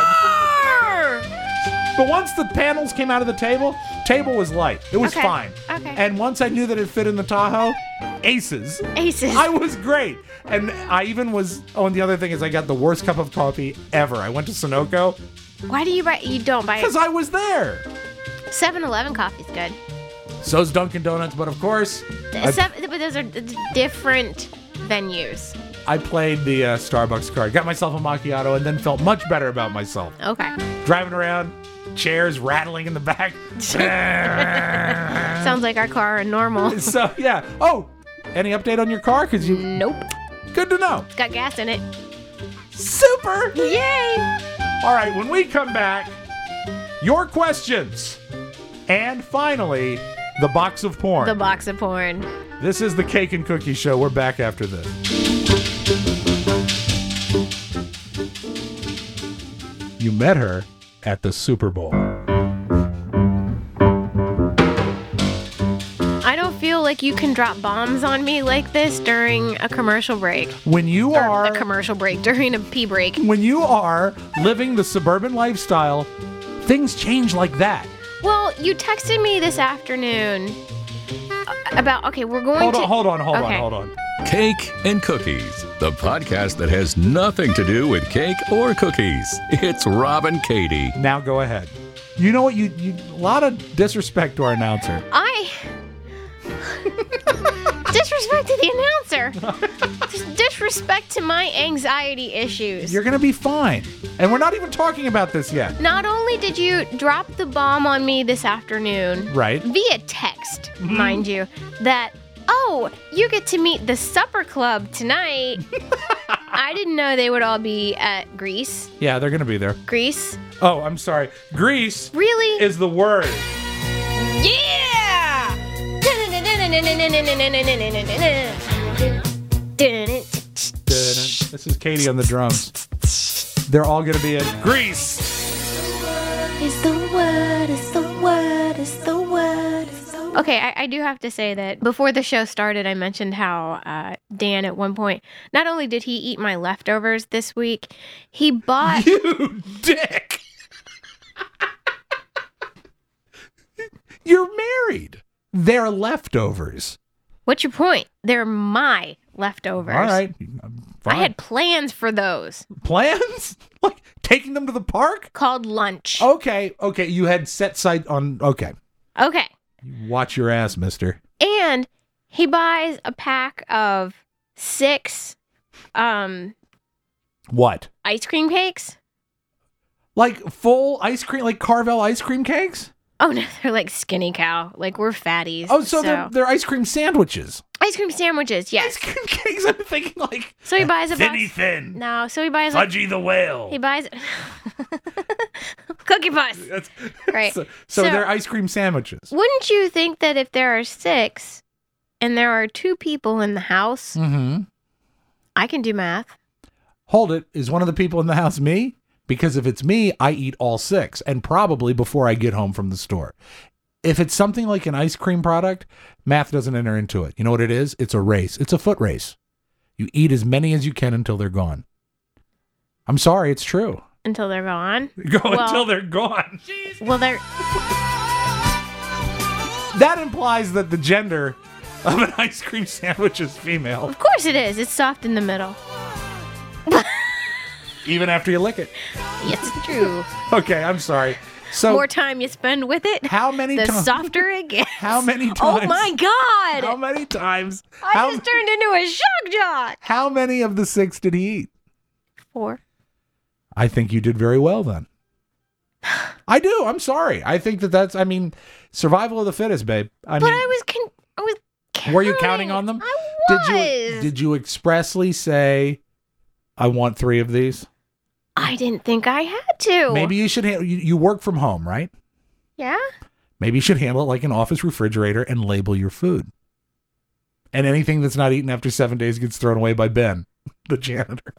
Speaker 1: But once the panels came out of the table, table was light. It was
Speaker 2: Okay.
Speaker 1: fine.
Speaker 2: Okay.
Speaker 1: And once I knew that it fit in the Tahoe, aces.
Speaker 2: Aces.
Speaker 1: I was great. And I even was, oh, and the other thing is I got the worst cup of coffee ever. I went to Sunoco
Speaker 2: Why do you buy? You don't buy
Speaker 1: because I was there.
Speaker 2: seven eleven coffee's good.
Speaker 1: So's Dunkin' Donuts, but of course, I,
Speaker 2: Seven, but those are d- different venues.
Speaker 1: I played the uh, Starbucks card, got myself a macchiato, and then felt much better about myself.
Speaker 2: Okay.
Speaker 1: Driving around, chairs rattling in the back.
Speaker 2: Sounds like our car are normal.
Speaker 1: So, yeah. Oh, any update on your car? Because you,
Speaker 2: Nope.
Speaker 1: good to know.
Speaker 2: It's got gas in it.
Speaker 1: Super.
Speaker 2: Yay!
Speaker 1: All right, when we come back, your questions. And finally, the box of porn.
Speaker 2: The box of porn.
Speaker 1: This is the Cake and Cookie Show. We're back after this. You met her at the Super Bowl.
Speaker 2: I don't feel like you can drop bombs on me like this during a commercial break.
Speaker 1: When you
Speaker 2: Or
Speaker 1: are
Speaker 2: a commercial break, during a pee break.
Speaker 1: when you are living the suburban lifestyle, things change like that.
Speaker 2: Well, you texted me this afternoon about, okay, we're going
Speaker 1: Hold
Speaker 2: to...
Speaker 1: on, hold on, hold
Speaker 2: Okay.
Speaker 1: on, hold on.
Speaker 3: Cake and Cookies, the podcast that has nothing to do with cake or cookies. It's Rob and Katie.
Speaker 1: Now go ahead. You know what? You, you a lot of disrespect to our announcer.
Speaker 2: I... disrespect to the announcer. Just disrespect to my anxiety issues.
Speaker 1: You're gonna be fine. And we're not even talking about this yet.
Speaker 2: Not only did you drop the bomb on me this afternoon,
Speaker 1: Right.
Speaker 2: via text, mind you, that, oh, you get to meet the supper club tonight. I didn't know they would all be at Greece.
Speaker 1: Yeah, they're gonna be there.
Speaker 2: Greece?
Speaker 1: Oh, I'm sorry. Grease
Speaker 2: Really?
Speaker 1: is the word.
Speaker 2: Yeah!
Speaker 1: This is Katie on the drums. They're all gonna be at Grease.
Speaker 2: Is the word, is the word, is the word, is the word. Okay, I, I do have to say that before the show started, I mentioned how uh, Dan at one point, not only did he eat my leftovers this week, he bought...
Speaker 1: You dick. You're married. They're leftovers.
Speaker 2: What's your point? They're my leftovers.
Speaker 1: All right.
Speaker 2: I
Speaker 1: Fine.
Speaker 2: had plans for those
Speaker 1: plans? Like taking them to the park?
Speaker 2: called lunch.
Speaker 1: Okay, okay. You had set sight on. Okay.
Speaker 2: Okay.
Speaker 1: Watch your ass, mister.
Speaker 2: And he buys a pack of six um
Speaker 1: What?
Speaker 2: ice cream cakes.
Speaker 1: Like full ice cream, like Carvel ice cream cakes?
Speaker 2: Oh no, they're like Skinny Cow. Like we're fatties.
Speaker 1: Oh, so, they're, they're ice cream sandwiches.
Speaker 2: ice cream sandwiches, yes.
Speaker 1: Ice cream cakes? I'm thinking like
Speaker 2: So he buys a
Speaker 1: Thinny
Speaker 2: box.
Speaker 1: Thin.
Speaker 2: No, so he buys like,
Speaker 1: Fudgy the Whale.
Speaker 2: he buys Cookie Puss.
Speaker 1: That's,
Speaker 2: Right.
Speaker 1: So, so,
Speaker 2: So-
Speaker 1: they're ice cream sandwiches.
Speaker 2: Wouldn't you think that if there are six and there are two people in the house,
Speaker 1: Mm-hmm.
Speaker 2: I can do math.
Speaker 1: Hold it. Is one of the people in the house me? Because if it's me, I eat all six, and probably before I get home from the store. If it's something like an ice cream product, math doesn't enter into it. You know what it is? It's a race. It's a foot race. You eat as many as you can until they're gone. I'm sorry, it's true.
Speaker 2: Until they're gone?
Speaker 1: Go
Speaker 2: Well-
Speaker 1: until they're gone.
Speaker 2: Well, they're...
Speaker 1: That implies that the gender of an ice cream sandwich is female,
Speaker 2: Of course it is. It's soft in the middle.
Speaker 1: even after you lick it.
Speaker 2: Yes, it's true.
Speaker 1: Okay, I'm sorry. So
Speaker 2: More time you spend with it,
Speaker 1: how many
Speaker 2: the
Speaker 1: times?
Speaker 2: softer it gets.
Speaker 1: How many
Speaker 2: Oh
Speaker 1: times?
Speaker 2: my God!
Speaker 1: How many times?
Speaker 2: I
Speaker 1: how,
Speaker 2: just turned into a shock jock.
Speaker 1: how many of the six did he eat?
Speaker 2: Four.
Speaker 1: I think you did very well then. I do. I'm sorry. I think that that's, I mean, survival of the fittest, babe. I
Speaker 2: But
Speaker 1: mean,
Speaker 2: I was con- I was counting.
Speaker 1: were you counting on them?
Speaker 2: I was.
Speaker 1: Did you did you expressly say, I want three of these?
Speaker 2: I didn't think I had to.
Speaker 1: Maybe you should, ha- you, you work from home, right?
Speaker 2: Yeah?
Speaker 1: Maybe you should handle it like an office refrigerator and label your food. And anything that's not eaten after seven days gets thrown away by Ben, the janitor.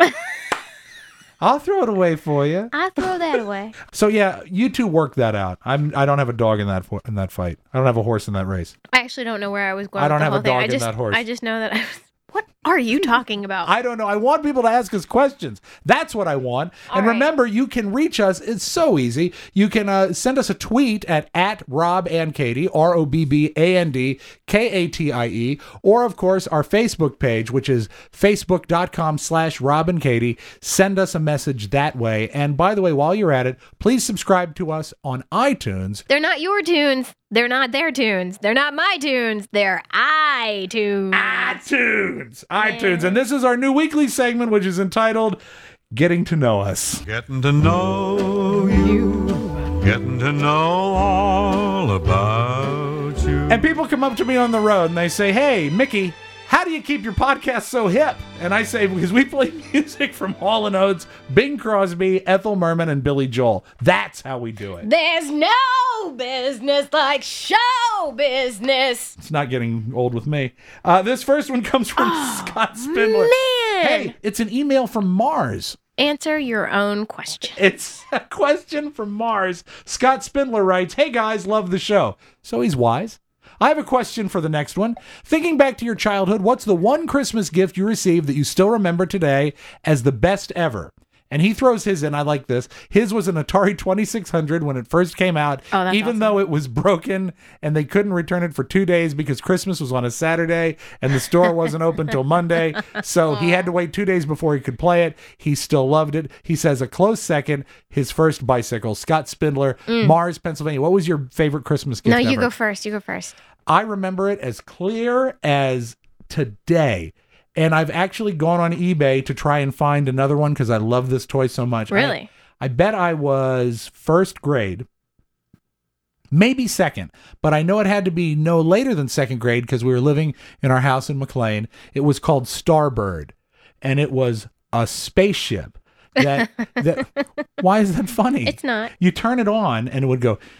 Speaker 1: I'll throw it away for you.
Speaker 2: I throw that away.
Speaker 1: So yeah, you two work that out. I'm. I don't have a dog in that fo- in that fight. I don't have a horse in that race.
Speaker 2: I actually don't know where I was going.
Speaker 1: I don't
Speaker 2: with the
Speaker 1: have a
Speaker 2: whole thing.
Speaker 1: dog
Speaker 2: I
Speaker 1: in
Speaker 2: just,
Speaker 1: that horse.
Speaker 2: I just know that I was. What are you talking about?
Speaker 1: I don't know. I want people to ask us questions. That's what I want.
Speaker 2: All
Speaker 1: and
Speaker 2: right.
Speaker 1: remember, you can reach us. It's so easy. You can uh, send us a tweet at, at Rob and Katie, R O B B A N D K A T I E, or of course, our Facebook page, which is facebook.com slash Rob and Katie. Send us a message that way. And by the way, while you're at it, please subscribe to us on iTunes.
Speaker 2: They're not your tunes. They're not their tunes. They're not my tunes. They're iTunes.
Speaker 1: iTunes. iTunes. And this is our new weekly segment, which is entitled Getting to Know Us.
Speaker 5: Getting to know you, getting to know all about you.
Speaker 1: And people come up to me on the road and they say, hey, Mickey, how do you keep your podcast so hip? And I say, because we play music from Hall and Oates, Bing Crosby, Ethel Merman, and Billy Joel. That's how we do it.
Speaker 2: There's no business like show business.
Speaker 1: It's not getting old with me. Uh, this first one comes from Scott Spindler.
Speaker 2: Man.
Speaker 1: Hey, it's an email from Mars.
Speaker 2: Answer your own question.
Speaker 1: It's a question from Mars. Scott Spindler writes, hey guys, love the show. So he's wise. I have a question for the next one. Thinking back to your childhood, what's the one Christmas gift you received that you still remember today as the best ever? And he throws his in. I like this. His was an Atari twenty-six hundred when it first came out,
Speaker 2: Oh, that's
Speaker 1: even
Speaker 2: awesome.
Speaker 1: though it was broken and they couldn't return it for two days because Christmas was on a Saturday and the store wasn't open till Monday. So he had to wait two days before he could play it. He still loved it. He says a close second, his first bicycle. Scott Spindler, Mars, Pennsylvania. What was your favorite Christmas gift
Speaker 2: Mm. No, you
Speaker 1: ever?
Speaker 2: go first. You go first.
Speaker 1: I remember it as clear as today. And I've actually gone on eBay to try and find another one because I love this toy so much.
Speaker 2: Really?
Speaker 1: I, I bet I was first grade, maybe second, but I know it had to be no later than second grade because we were living in our house in McLean. It was called Starbird, and it was a spaceship. That that why is that funny?
Speaker 2: It's not.
Speaker 1: You turn it on and it would go,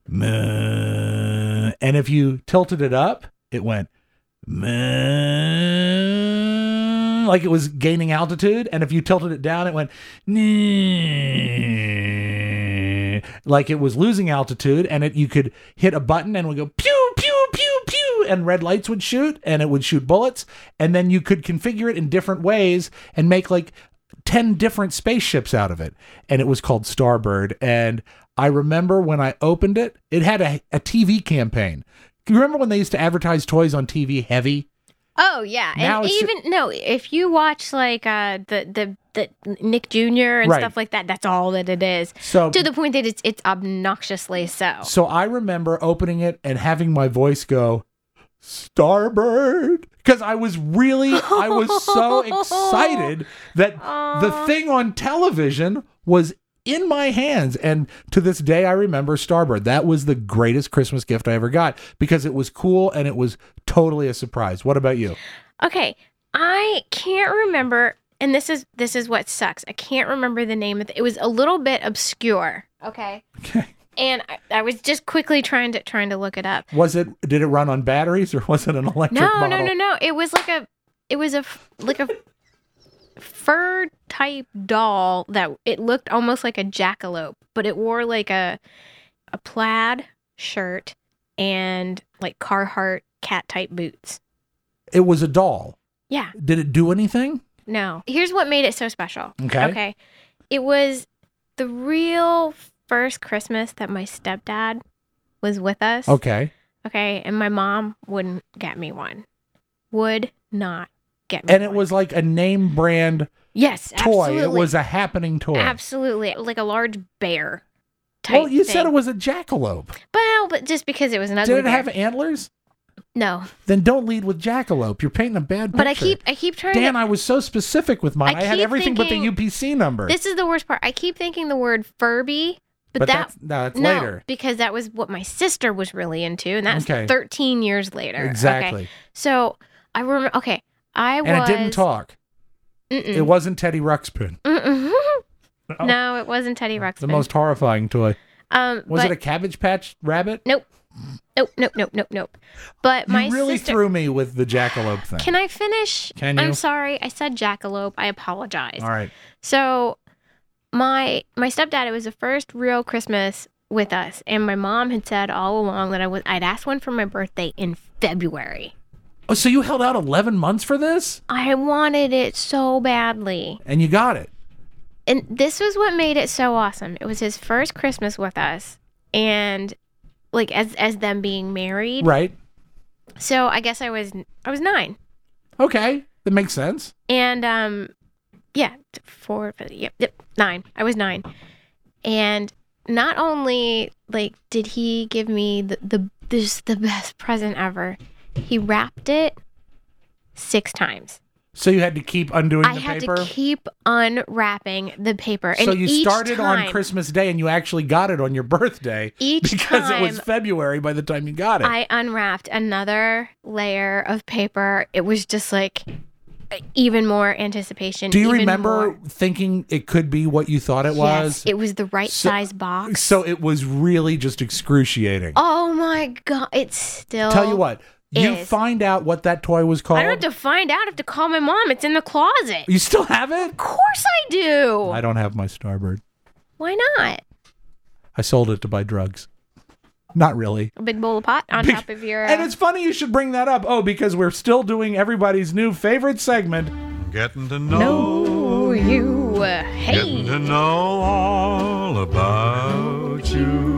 Speaker 1: "Meh," and if you tilted it up, it went, "Meh," like it was gaining altitude. And if you tilted it down, it went, "Nah," like it was losing altitude. And it you could hit a button and it would go pew pew pew pew, and red lights would shoot and it would shoot bullets. And then you could configure it in different ways and make like ten different spaceships out of it. And it was called Starbird. And I remember when I opened it, it had a, a T V campaign. Do you remember when they used to advertise toys on T V heavy?
Speaker 2: Oh yeah,
Speaker 1: Now
Speaker 2: and
Speaker 1: it's-
Speaker 2: even no, if you watch like uh the the the Nick Junior and
Speaker 1: Right.
Speaker 2: stuff like that, that's all that it is.
Speaker 1: So
Speaker 2: To the point that it's it's obnoxiously so.
Speaker 1: So I remember opening it and having my voice go, Starbird, because I was really, I was so excited that the thing on television was in my hands. And to this day, I remember Starbird. That was the greatest Christmas gift I ever got because it was cool and it was totally a surprise. What about you?
Speaker 2: Okay, I can't remember, and this is this is what sucks. I can't remember the name of it. It was a little bit obscure. Okay.
Speaker 1: Okay.
Speaker 2: And I, I was just quickly trying to trying to look it up.
Speaker 1: Was it, did it run on batteries or was it an electric
Speaker 2: No,
Speaker 1: model?
Speaker 2: no, no, no. It was like a, it was a f- like a fur type doll that it looked almost like a jackalope, but it wore like a a plaid shirt and like Carhartt cat type boots.
Speaker 1: It was a doll.
Speaker 2: Yeah.
Speaker 1: Did it do anything?
Speaker 2: No. Here's what made it so special.
Speaker 1: Okay.
Speaker 2: Okay. It was the real first Christmas that my stepdad was with us.
Speaker 1: Okay.
Speaker 2: Okay. And my mom wouldn't get me one. Would not get me
Speaker 1: And
Speaker 2: one.
Speaker 1: it was like a name brand
Speaker 2: yes,
Speaker 1: toy.
Speaker 2: absolutely.
Speaker 1: It was a happening toy.
Speaker 2: Absolutely. Like a large bear type
Speaker 1: Well, you
Speaker 2: thing.
Speaker 1: said it was a jackalope.
Speaker 2: Well, but just because it was an ugly
Speaker 1: Did it
Speaker 2: bear.
Speaker 1: have antlers?
Speaker 2: No.
Speaker 1: Then don't lead with jackalope. You're painting a bad picture.
Speaker 2: But I keep I keep trying
Speaker 1: Dan,
Speaker 2: to...
Speaker 1: I was so specific with mine.
Speaker 2: I
Speaker 1: I, had
Speaker 2: keep
Speaker 1: everything but the
Speaker 2: thinking-
Speaker 1: U P C number.
Speaker 2: This is the worst part. I keep thinking the word Furby, but,
Speaker 1: but
Speaker 2: that...
Speaker 1: that's, no, that's
Speaker 2: no,
Speaker 1: later.
Speaker 2: because that was what my sister was really into, and that's
Speaker 1: Okay.
Speaker 2: thirteen years later.
Speaker 1: Exactly.
Speaker 2: Okay. So I remember... Okay, I
Speaker 1: And
Speaker 2: was...
Speaker 1: it didn't talk.
Speaker 2: Mm-mm.
Speaker 1: It wasn't Teddy Ruxpin.
Speaker 2: Mm-mm.
Speaker 1: No.
Speaker 2: No, it wasn't Teddy Ruxpin.
Speaker 1: The most horrifying toy.
Speaker 2: Um,
Speaker 1: Was
Speaker 2: but,
Speaker 1: it a Cabbage Patch Rabbit?
Speaker 2: Nope. Nope, nope, nope, nope, nope. But my
Speaker 1: You really
Speaker 2: sister...
Speaker 1: threw me with the jackalope thing.
Speaker 2: Can I finish?
Speaker 1: Can you?
Speaker 2: I'm sorry. I said jackalope. I apologize.
Speaker 1: All right.
Speaker 2: So my my stepdad, it was the first real Christmas with us, and my mom had said all along that I was I'd asked one for my birthday in February.
Speaker 1: Oh, so you held out eleven months for this?
Speaker 2: I wanted it so badly.
Speaker 1: And you got it.
Speaker 2: And this was what made it so awesome. It was his first Christmas with us, and like as as them being married.
Speaker 1: Right.
Speaker 2: So I guess I was I was nine.
Speaker 1: Okay. That makes sense.
Speaker 2: And um yeah, t- four, five, yep, yep, nine. I was nine. And not only like did he give me the, the this the best present ever, he wrapped it six times.
Speaker 1: So you had to keep undoing
Speaker 2: I
Speaker 1: the
Speaker 2: had
Speaker 1: paper?
Speaker 2: to keep unwrapping the paper.
Speaker 1: So
Speaker 2: and
Speaker 1: you
Speaker 2: each
Speaker 1: started
Speaker 2: time,
Speaker 1: on Christmas Day and you actually got it on your birthday
Speaker 2: Each
Speaker 1: because it was
Speaker 2: time
Speaker 1: February by the time you got it.
Speaker 2: I unwrapped another layer of paper. It was just like even more anticipation.
Speaker 1: Do you
Speaker 2: even
Speaker 1: remember
Speaker 2: more-
Speaker 1: thinking it could be what you thought it was?
Speaker 2: Yes, it was the right
Speaker 1: So-
Speaker 2: size box.
Speaker 1: So it was really just excruciating.
Speaker 2: Oh my god, it's still.
Speaker 1: Tell you what, you
Speaker 2: is.
Speaker 1: find out what that toy was called.
Speaker 2: I don't have to find out. I have to call my mom. It's in the closet.
Speaker 1: You still have it?
Speaker 2: Of course I do.
Speaker 1: I don't have my Starbird.
Speaker 2: Why not?
Speaker 1: I sold it to buy drugs. Not really.
Speaker 2: A big bowl of pot on
Speaker 1: Big-
Speaker 2: top of your.
Speaker 1: And
Speaker 2: uh,
Speaker 1: it's funny you should bring that up. Oh, because we're still doing everybody's new favorite segment.
Speaker 5: Getting to know,
Speaker 2: No, you. Uh,
Speaker 5: getting to
Speaker 2: hey.
Speaker 5: know all about you.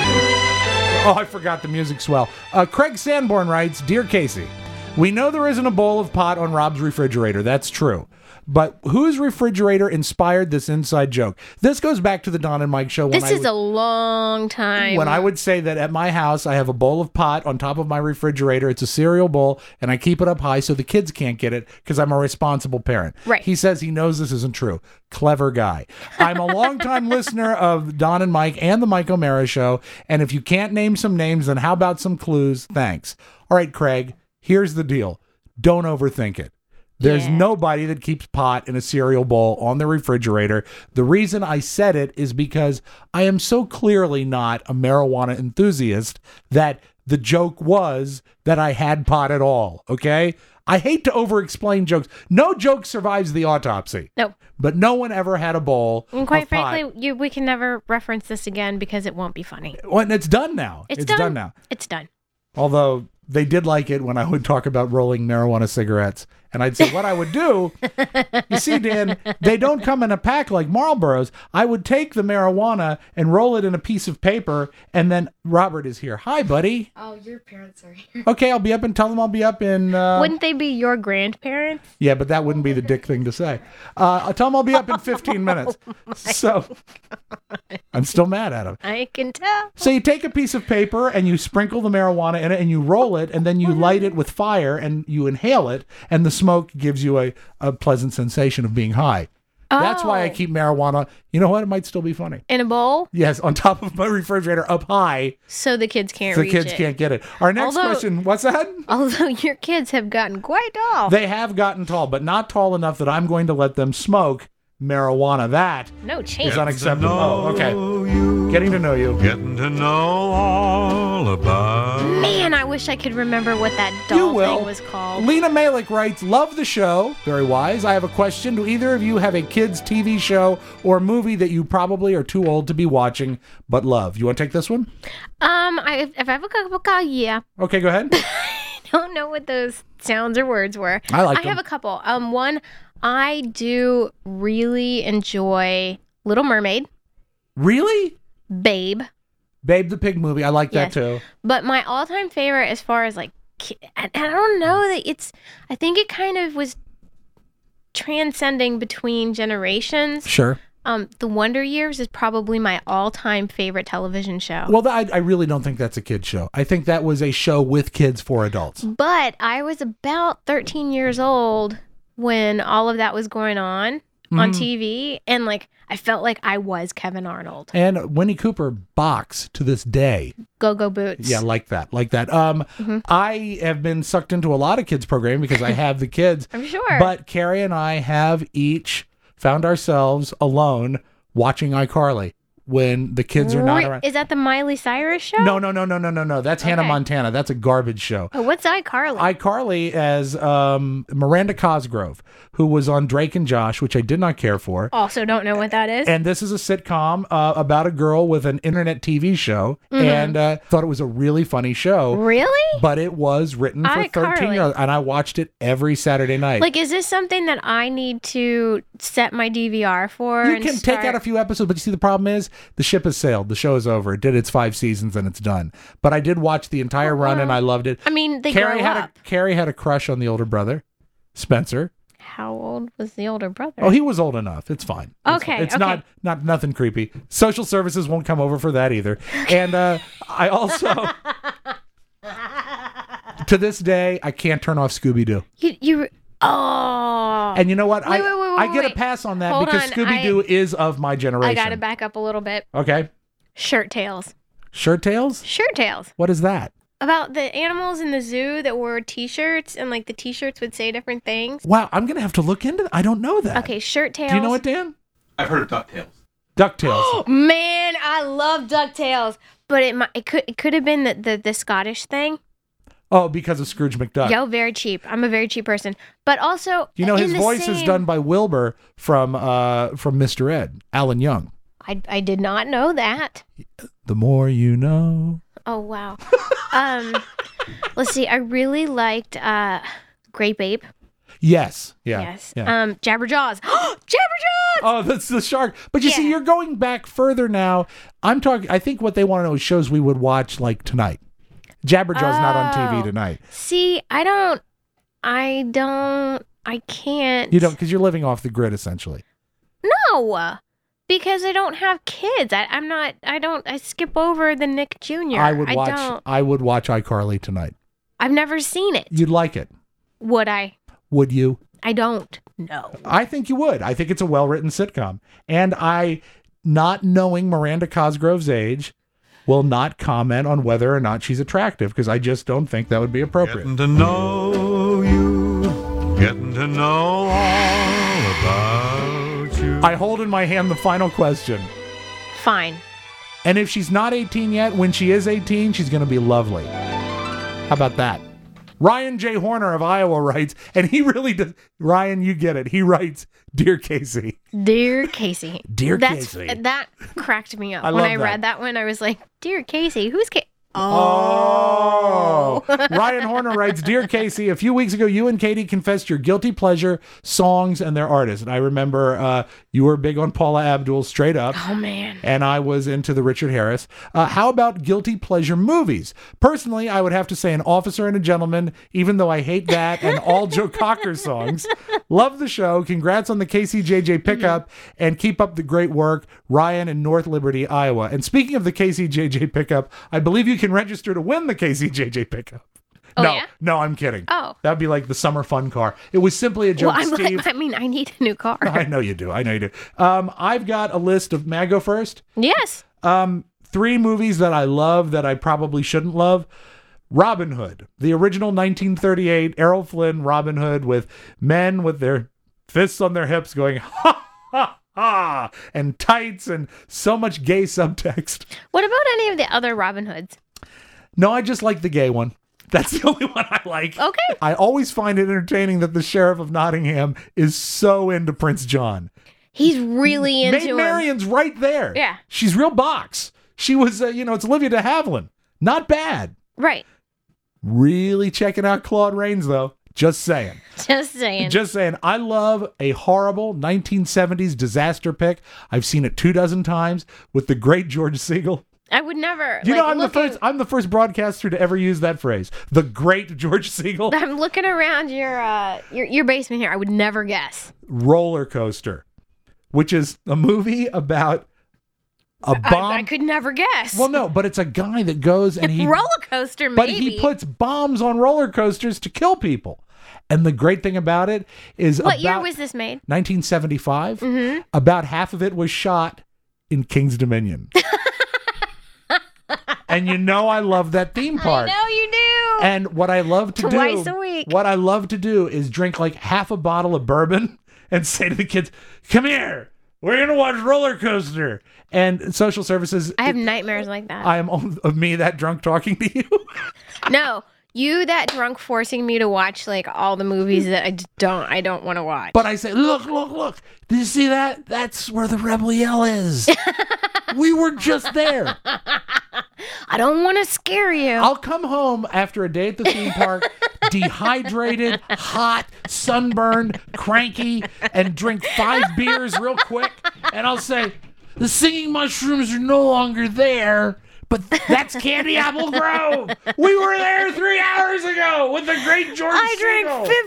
Speaker 1: Oh, I forgot the music swell. Uh, Craig Sanborn writes, Dear Casey, we know there isn't a bowl of pot on Rob's refrigerator. That's true. But whose refrigerator inspired this inside joke? This goes back to the Don and Mike show. When
Speaker 2: This
Speaker 1: I
Speaker 2: is
Speaker 1: would,
Speaker 2: a long time.
Speaker 1: when I would say that at my house, I have a bowl of pot on top of my refrigerator. It's a cereal bowl, and I keep it up high so the kids can't get it because I'm a responsible parent.
Speaker 2: Right.
Speaker 1: He says he knows this isn't true. Clever guy. I'm a longtime listener of Don and Mike and the Mike O'Mara show, and if you can't name some names, then how about some clues? Thanks. All right, Craig, here's the deal. Don't overthink it. There's
Speaker 2: Yeah.
Speaker 1: nobody that keeps pot in a cereal bowl on the refrigerator. The reason I said it is because I am so clearly not a marijuana enthusiast that the joke was that I had pot at all, okay? I hate to over-explain jokes. No joke survives the autopsy.
Speaker 2: No.
Speaker 1: But no one ever had a bowl
Speaker 2: And quite
Speaker 1: of pot.
Speaker 2: frankly, you, we can never reference this again because it won't be funny.
Speaker 1: Well, and it's done now.
Speaker 2: It's,
Speaker 1: done.
Speaker 2: done.
Speaker 1: now.
Speaker 2: It's done.
Speaker 1: Although they did like it when I would talk about rolling marijuana cigarettes. And I'd say what I would do, you see, Dan, they don't come in a pack like Marlboros. I would take the marijuana and roll it in a piece of paper. And then Robert is here. Hi, buddy.
Speaker 6: Oh, your parents are here.
Speaker 1: Okay, I'll be up and tell them I'll be up in... Uh,
Speaker 2: Wouldn't they be your grandparents?
Speaker 1: yeah, but that wouldn't be the dick thing to say. Uh, I'll tell them I'll be up in fifteen minutes. So I'm still mad at him.
Speaker 2: I can tell.
Speaker 1: So you take a piece of paper and you sprinkle the marijuana in it and you roll it and then you light it with fire and you inhale it and the smoke gives you a, a pleasant sensation of being high. That's why I
Speaker 2: Oh.
Speaker 1: keep marijuana. You know what? It might still be funny.
Speaker 2: In a bowl
Speaker 1: Yes, on top of my refrigerator up high
Speaker 2: so the kids can't
Speaker 1: so the
Speaker 2: reach
Speaker 1: kids
Speaker 2: it.
Speaker 1: can't get it. Our next
Speaker 2: Although-
Speaker 1: question, what's that?
Speaker 2: Although your kids have gotten quite tall.
Speaker 1: They have gotten tall, but not tall enough that I'm going to let them smoke marijuana. That
Speaker 2: No
Speaker 1: is
Speaker 2: chance.
Speaker 1: unacceptable. Oh, okay.
Speaker 5: You,
Speaker 1: Getting to know you.
Speaker 5: getting to know all about.
Speaker 2: Man, I wish I could remember what that
Speaker 1: You
Speaker 2: doll
Speaker 1: will.
Speaker 2: thing was called.
Speaker 1: Lena Malik writes, love the show. Very wise. I have a question. Do either of you have a kids' T V show or movie that you probably are too old to be watching but love? You want to take this one?
Speaker 2: Um, I if I have a couple, yeah.
Speaker 1: Okay, go ahead.
Speaker 2: Don't know what those sounds or words were.
Speaker 1: I like
Speaker 2: I
Speaker 1: them.
Speaker 2: have a couple. Um, one, I do really enjoy Little Mermaid,
Speaker 1: Really?
Speaker 2: Babe,
Speaker 1: Babe the Pig movie. I like that
Speaker 2: Yes.
Speaker 1: too.
Speaker 2: but my all-time favorite, as far as like, ki- and I don't know that it's. I think it kind of was transcending between generations.
Speaker 1: Sure.
Speaker 2: Um, The Wonder Years is probably my all-time favorite television show.
Speaker 1: Well, I, I really don't think that's a kid show. I think that was a show with kids for adults.
Speaker 2: But I was about thirteen years old when all of that was going on on
Speaker 1: Mm.
Speaker 2: T V, and like I felt like I was Kevin Arnold.
Speaker 1: And Winnie Cooper box to this day.
Speaker 2: Go Go Boots.
Speaker 1: Yeah, like that, like that. Um,
Speaker 2: Mm-hmm.
Speaker 1: I have been sucked into a lot of kids programming because I have the kids.
Speaker 2: I'm sure.
Speaker 1: But Carrie and I have each found ourselves alone watching iCarly when the kids are not
Speaker 2: Re-
Speaker 1: around.
Speaker 2: Is that the Miley Cyrus show?
Speaker 1: No, no, no, no, no, no, no. That's Hannah
Speaker 2: Okay.
Speaker 1: Montana. That's a garbage show.
Speaker 2: Oh, what's iCarly?
Speaker 1: iCarly as um, Miranda Cosgrove, who was on Drake and Josh, which I did not care for.
Speaker 2: also don't know what that is.
Speaker 1: And this is a sitcom uh, about a girl with an internet T V show, and uh, thought it was a really funny show.
Speaker 2: Really?
Speaker 1: But it was written for
Speaker 2: iCarly.
Speaker 1: thirteen year olds, and I watched it every Saturday night.
Speaker 2: Like, is this something that I need to set my D V R for?
Speaker 1: you
Speaker 2: and
Speaker 1: can
Speaker 2: start...
Speaker 1: take out a few episodes, but you see, the problem is the ship has sailed. The show is over. It did its five seasons and it's done. But I did watch the entire run, and I loved it.
Speaker 2: I mean, they
Speaker 1: Carrie
Speaker 2: grow
Speaker 1: had
Speaker 2: up.
Speaker 1: a Carrie had a crush on the older brother, Spencer.
Speaker 2: How old was the older brother?
Speaker 1: Oh, he was old enough. It's fine. It's
Speaker 2: Okay,
Speaker 1: fine. It's
Speaker 2: okay.
Speaker 1: not not nothing creepy. Social services won't come over for that either. And uh, I also, to this day, I can't turn off Scooby Doo.
Speaker 2: you, you, oh.
Speaker 1: And you know what?
Speaker 2: Wait,
Speaker 1: I
Speaker 2: wait, wait,
Speaker 1: I
Speaker 2: wait,
Speaker 1: get a
Speaker 2: wait.
Speaker 1: pass on that
Speaker 2: Hold
Speaker 1: because
Speaker 2: on,
Speaker 1: Scooby Doo is of my generation.
Speaker 2: I gotta back up a little bit.
Speaker 1: Okay.
Speaker 2: Shirt tails.
Speaker 1: Shirt tails?
Speaker 2: Shirt tails.
Speaker 1: What is that?
Speaker 2: About the animals in the zoo that wore t-shirts, and like the t-shirts would say different things.
Speaker 1: Wow, I'm gonna have to look into that. I don't know that.
Speaker 2: Okay, shirt tails.
Speaker 1: Do you know it, Dan?
Speaker 6: I've heard of DuckTales.
Speaker 1: DuckTales.
Speaker 2: Man, I love DuckTales, but it might, it could it could have been the, the the Scottish thing.
Speaker 1: Oh, because of Scrooge McDuck.
Speaker 2: Yo, very cheap. I'm a very cheap person, but also
Speaker 1: You know,
Speaker 2: in
Speaker 1: his
Speaker 2: the
Speaker 1: voice is
Speaker 2: same-
Speaker 1: done by Wilbur from uh from Mister Ed, Alan Young.
Speaker 2: I I did not know that.
Speaker 1: The more you know.
Speaker 2: Oh wow. um, let's see. I really liked uh, Grape Ape.
Speaker 1: Yes. Yeah.
Speaker 2: Yes.
Speaker 1: Yeah.
Speaker 2: Um, Jabberjaws. Jabberjaws.
Speaker 1: Oh, that's the shark. But you see,
Speaker 2: Yeah.
Speaker 1: you're going back further now. I'm talking. I think what they want to know is shows we would watch like tonight. Jabberjaw's not on T V
Speaker 2: Oh.
Speaker 1: tonight.
Speaker 2: See, I don't. I don't. I can't.
Speaker 1: You don't, because you're living off the grid essentially.
Speaker 2: No, because I don't have kids. I, I'm not. I don't. I skip over the Nick Junior
Speaker 1: I would
Speaker 2: I
Speaker 1: watch.
Speaker 2: don't.
Speaker 1: I would watch iCarly tonight.
Speaker 2: I've never seen it.
Speaker 1: You'd like it,
Speaker 2: Would I?
Speaker 1: would you?
Speaker 2: I don't. No.
Speaker 1: I think you would. I think it's a well-written sitcom, and I, not knowing Miranda Cosgrove's age, will not comment on whether or not she's attractive because I just don't think that would be appropriate.
Speaker 5: Getting to know you, getting to know all about you.
Speaker 1: I hold in my hand the final question.
Speaker 2: Fine.
Speaker 1: And if she's not eighteen yet, when she is eighteen, she's going to be lovely. How about that? Ryan J. Horner of Iowa writes, and he really does. Ryan, you get it. He writes, Dear Casey.
Speaker 2: Dear Casey.
Speaker 1: Dear
Speaker 2: That's,
Speaker 1: Casey.
Speaker 2: That cracked me up.
Speaker 1: I
Speaker 2: when
Speaker 1: love
Speaker 2: I
Speaker 1: that.
Speaker 2: read that one, I was like, Dear Casey, who's Casey?
Speaker 1: Oh. Ryan Horner writes, Dear Casey, a few weeks ago, you and Katie confessed your guilty pleasure songs and their artists. And I remember uh, you were big on Paula Abdul, straight up.
Speaker 2: Oh, man.
Speaker 1: And I was into the Richard Harris. Uh, how about guilty pleasure movies? Personally, I would have to say An Officer and a Gentleman, even though I hate that, and all Joe Cocker songs. Love the show. Congrats on the K C J J pickup, and keep up the great work, Ryan in North Liberty, Iowa. And speaking of the K C J J pickup, I believe you can register to win the K C J J pickup.
Speaker 2: Oh,
Speaker 1: no,
Speaker 2: yeah?
Speaker 1: no, I'm kidding.
Speaker 2: Oh.
Speaker 1: That'd be like the summer fun car. It was simply a joke,
Speaker 2: Well, I'm
Speaker 1: Steve.
Speaker 2: like, I mean, I need a new car.
Speaker 1: I know you do. I know you do. Um, I've got a list of, may I go first?
Speaker 2: Yes.
Speaker 1: Um, three movies that I love that I probably shouldn't love. Robin Hood, the original nineteen thirty-eight Errol Flynn Robin Hood, with men with their fists on their hips going, ha, ha, ha, and tights and so much gay subtext.
Speaker 2: What about any of the other Robin Hoods?
Speaker 1: No, I just like the gay one. That's the only one I like.
Speaker 2: Okay.
Speaker 1: I always find it entertaining that the Sheriff of Nottingham is so into Prince John.
Speaker 2: He's really into
Speaker 1: Maid
Speaker 2: him.
Speaker 1: Marian's right there.
Speaker 2: Yeah.
Speaker 1: She's real box. She was, uh, you know, it's Olivia de Havilland. Not bad.
Speaker 2: Right.
Speaker 1: Really checking out Claude Rains, though. Just saying.
Speaker 2: Just saying.
Speaker 1: Just saying. I love a horrible nineteen seventies disaster pick. I've seen it two dozen times with the great George Segal.
Speaker 2: I would never.
Speaker 1: You
Speaker 2: like,
Speaker 1: know, I'm the
Speaker 2: looking-
Speaker 1: first. I'm the first broadcaster to ever use that phrase. The great George Segal.
Speaker 2: I'm looking around your uh your your basement here. I would never guess.
Speaker 1: Roller Coaster, which is a movie about a bomb.
Speaker 2: I, I could never guess.
Speaker 1: Well, no, but it's a guy that goes and he
Speaker 2: roller coaster, maybe.
Speaker 1: but he puts bombs on roller coasters to kill people. And the great thing about it is
Speaker 2: What
Speaker 1: about
Speaker 2: year was this made?
Speaker 1: nineteen seventy-five.
Speaker 2: Mm-hmm.
Speaker 1: About half of it was shot in King's Dominion. And you know I love that theme park.
Speaker 2: I know you do.
Speaker 1: And what I love to do,
Speaker 2: Twice a week.
Speaker 1: what I love to do is drink like half a bottle of bourbon and say to the kids, "Come here, we're gonna watch Roller Coaster." And social services,
Speaker 2: I have nightmares like that.
Speaker 1: I am on- of me that drunk talking to you.
Speaker 2: No, you that drunk forcing me to watch like all the movies that I just don't I don't want to watch.
Speaker 1: But I say, look, look, look. Did you see that? That's where the Rebel Yell is. We were just there.
Speaker 2: I don't want to scare you.
Speaker 1: I'll come home after a day at the theme park, dehydrated, hot, sunburned, cranky, and drink five beers real quick. And I'll say, the singing mushrooms are no longer there, but that's Candy Apple Grove. We were there three hours ago with the great George
Speaker 2: I
Speaker 1: Segal.
Speaker 2: drank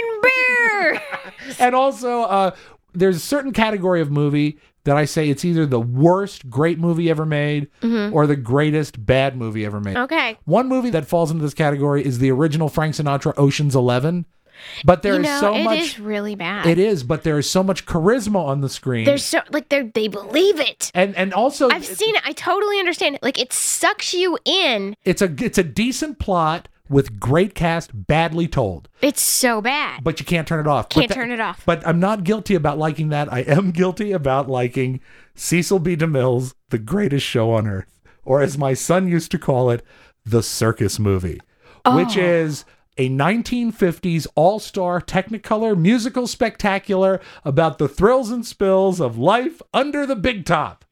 Speaker 2: fifteen beers.
Speaker 1: And also, uh, there's a certain category of movie that I say it's either the worst great movie ever made or the greatest bad movie ever made.
Speaker 2: Okay.
Speaker 1: One movie that falls into this category is the original Frank Sinatra Ocean's Eleven. But there
Speaker 2: You
Speaker 1: is
Speaker 2: know,
Speaker 1: so
Speaker 2: it
Speaker 1: much.
Speaker 2: is really bad.
Speaker 1: It is, but there is so much charisma on the screen.
Speaker 2: There's so like they they believe it.
Speaker 1: and and also
Speaker 2: I've seen it. I totally understand it. Like it sucks you in.
Speaker 1: it's a it's a decent plot with great cast, badly told.
Speaker 2: It's so bad.
Speaker 1: But you can't turn it off.
Speaker 2: Can't
Speaker 1: But tha-
Speaker 2: turn it off.
Speaker 1: But I'm not guilty about liking that. I am guilty about liking Cecil B. DeMille's The Greatest Show on Earth, or as my son used to call it, The Circus Movie, which is a nineteen fifties all-star Technicolor musical spectacular about the thrills and spills of life under the big top.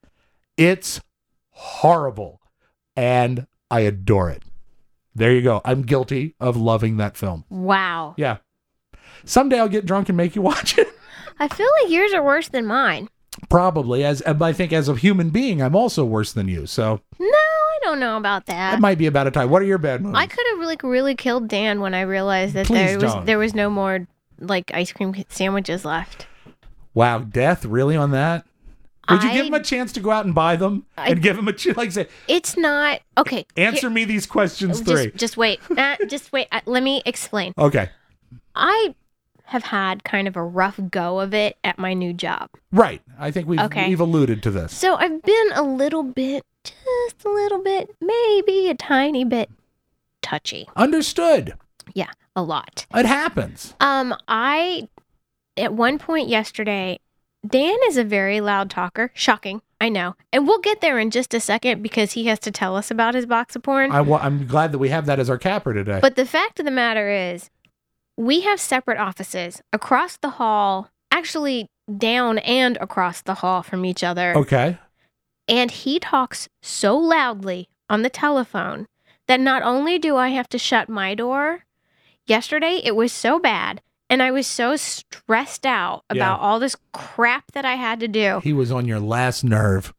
Speaker 1: It's horrible, and I adore it. There you go. I'm guilty of loving that film.
Speaker 2: Wow.
Speaker 1: Yeah. Someday I'll get drunk and make you watch it.
Speaker 2: I feel like yours are worse than mine.
Speaker 1: Probably. As I think as a human being, I'm also worse than you. So
Speaker 2: No, I don't know about that.
Speaker 1: it might be about a time. What are your bad movies?
Speaker 2: I could have really, really killed Dan when I realized that
Speaker 1: Please
Speaker 2: there was
Speaker 1: don't.
Speaker 2: there was no more like ice cream sandwiches left.
Speaker 1: Wow, death really on that? Would you
Speaker 2: I-
Speaker 1: give him a chance to go out and buy them
Speaker 2: I-
Speaker 1: and give him a ch- like say,
Speaker 2: It's not okay.
Speaker 1: answer
Speaker 2: here-
Speaker 1: me these questions
Speaker 2: just,
Speaker 1: three?
Speaker 2: Just wait. Uh, just wait. Uh, let me explain.
Speaker 1: Okay,
Speaker 2: I have had kind of a rough go of it at my new job.
Speaker 1: right. I think we've
Speaker 2: Okay.
Speaker 1: we've alluded to this.
Speaker 2: So I've been a little bit, just a little bit, maybe a tiny bit touchy.
Speaker 1: Understood.
Speaker 2: Yeah, a lot.
Speaker 1: It happens.
Speaker 2: Um, I at one point yesterday, Dan is a very loud talker. Shocking, I know, and we'll get there in just a second because he has to tell us about his box of porn.
Speaker 1: I wa- I'm glad that we have that as our capper today.
Speaker 2: But the fact of the matter is, we have separate offices across the hall, actually down and across the hall from each other.
Speaker 1: okay.
Speaker 2: And he talks so loudly on the telephone that not only do I have to shut my door, yesterday it was so bad and I was so stressed out
Speaker 1: Yeah.
Speaker 2: about all this crap that I had to do.
Speaker 1: He was on your last nerve.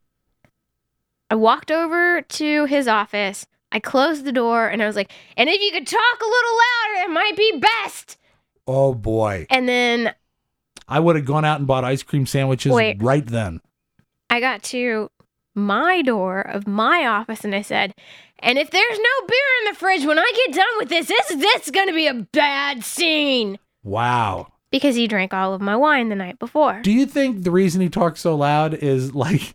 Speaker 2: I walked over to his office. I closed the door and I was like, and if you could talk a little louder, it might be best.
Speaker 1: Oh boy.
Speaker 2: And then
Speaker 1: I would have gone out and bought ice cream sandwiches
Speaker 2: Wait.
Speaker 1: right then.
Speaker 2: I got to my door of my office and I said, and if there's no beer in the fridge when I get done with this, this, this is going to be a bad scene.
Speaker 1: Wow.
Speaker 2: Because he drank all of my wine the night before.
Speaker 1: Do you think the reason he talks so loud is like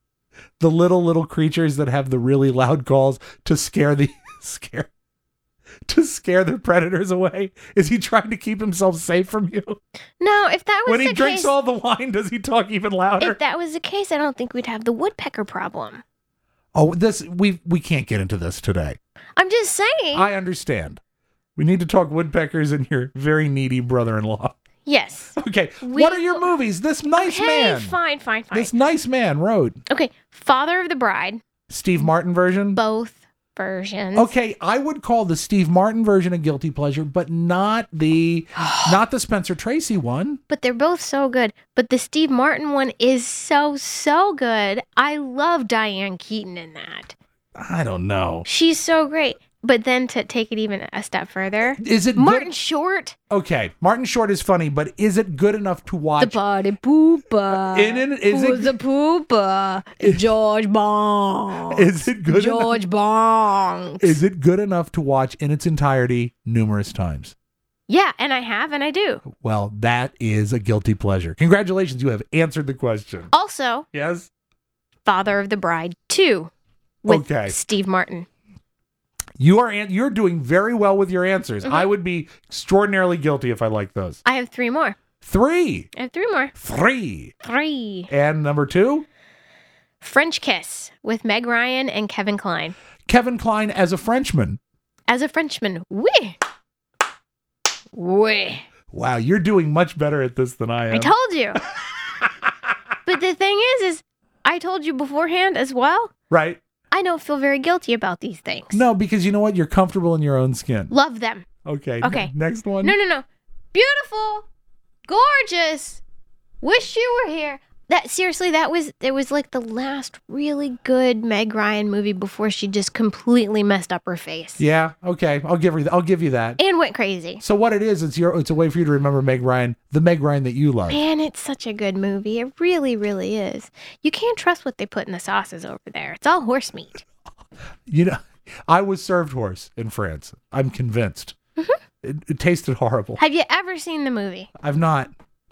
Speaker 1: the little little creatures that have the really loud calls to scare the scare to scare the predators away? Is he trying to keep himself safe from you?
Speaker 2: No, if that was
Speaker 1: When
Speaker 2: the
Speaker 1: he drinks
Speaker 2: case,
Speaker 1: all the wine, does he talk even louder?
Speaker 2: if that was the case, I don't think we'd have the woodpecker problem.
Speaker 1: Oh, this we we can't get into this today.
Speaker 2: I'm just saying.
Speaker 1: I understand. We need to talk woodpeckers and your very needy brother-in-law.
Speaker 2: yes.
Speaker 1: Okay,
Speaker 2: We
Speaker 1: what are your
Speaker 2: will-
Speaker 1: movies? This nice
Speaker 2: okay,
Speaker 1: man.
Speaker 2: fine, fine, fine.
Speaker 1: This nice man wrote
Speaker 2: Okay, Father of the Bride,
Speaker 1: Steve Martin version.
Speaker 2: both versions.
Speaker 1: Okay, I would call the Steve Martin version a guilty pleasure, but not the not the Spencer Tracy one.
Speaker 2: But they're both so good. But the Steve Martin one is so, so good. I love Diane Keaton in that.
Speaker 1: I don't know.
Speaker 2: She's so great. But then to take it even a step further,
Speaker 1: Is it
Speaker 2: Martin
Speaker 1: good?
Speaker 2: Short,
Speaker 1: Okay, Martin Short is funny, but is it good enough to
Speaker 2: the
Speaker 1: watch?
Speaker 2: party pooper.
Speaker 1: In it- is
Speaker 2: Who's
Speaker 1: it-
Speaker 2: the pooper? George Bond.
Speaker 1: Is it good enough?
Speaker 2: George Bond.
Speaker 1: Is it good enough to watch in its entirety numerous times?
Speaker 2: Yeah, and I have, and I do.
Speaker 1: Well, that is a guilty pleasure. Congratulations, you have answered the question.
Speaker 2: Also,
Speaker 1: Yes?
Speaker 2: Father of the Bride two with
Speaker 1: Okay.
Speaker 2: Steve Martin.
Speaker 1: You are an- you're doing very well with your answers.
Speaker 2: Mm-hmm.
Speaker 1: I would be extraordinarily guilty if I liked those.
Speaker 2: I have three more.
Speaker 1: Three.
Speaker 2: I have three more.
Speaker 1: Three.
Speaker 2: Three.
Speaker 1: And number two,
Speaker 2: French Kiss with Meg Ryan and Kevin Kline.
Speaker 1: Kevin Kline as a Frenchman.
Speaker 2: As a Frenchman, oui. Oui.
Speaker 1: Wow, you're doing much better at this than I am.
Speaker 2: I told you. But the thing is, is I told you beforehand as well,
Speaker 1: right?
Speaker 2: I don't feel very guilty about these things.
Speaker 1: No, because you know what? You're comfortable in your own skin.
Speaker 2: Love them.
Speaker 1: Okay.
Speaker 2: Okay.
Speaker 1: ne- next one.
Speaker 2: No, no, no. Beautiful. Gorgeous. Wish you were here. That seriously, that was it was like the last really good Meg Ryan movie before she just completely messed up her face.
Speaker 1: Yeah. Okay. I'll give her. I'll give you that.
Speaker 2: And went crazy.
Speaker 1: So what it is, it's your. It's a way for you to remember Meg Ryan, the Meg Ryan that you love.
Speaker 2: Man, it's such a good movie. It really, really is. You can't trust what they put in the sauces over there. It's all horse meat.
Speaker 1: You know, I was served horse in France. I'm convinced.
Speaker 2: Mm-hmm.
Speaker 1: It, it tasted horrible.
Speaker 2: Have you ever seen the movie?
Speaker 1: I've not.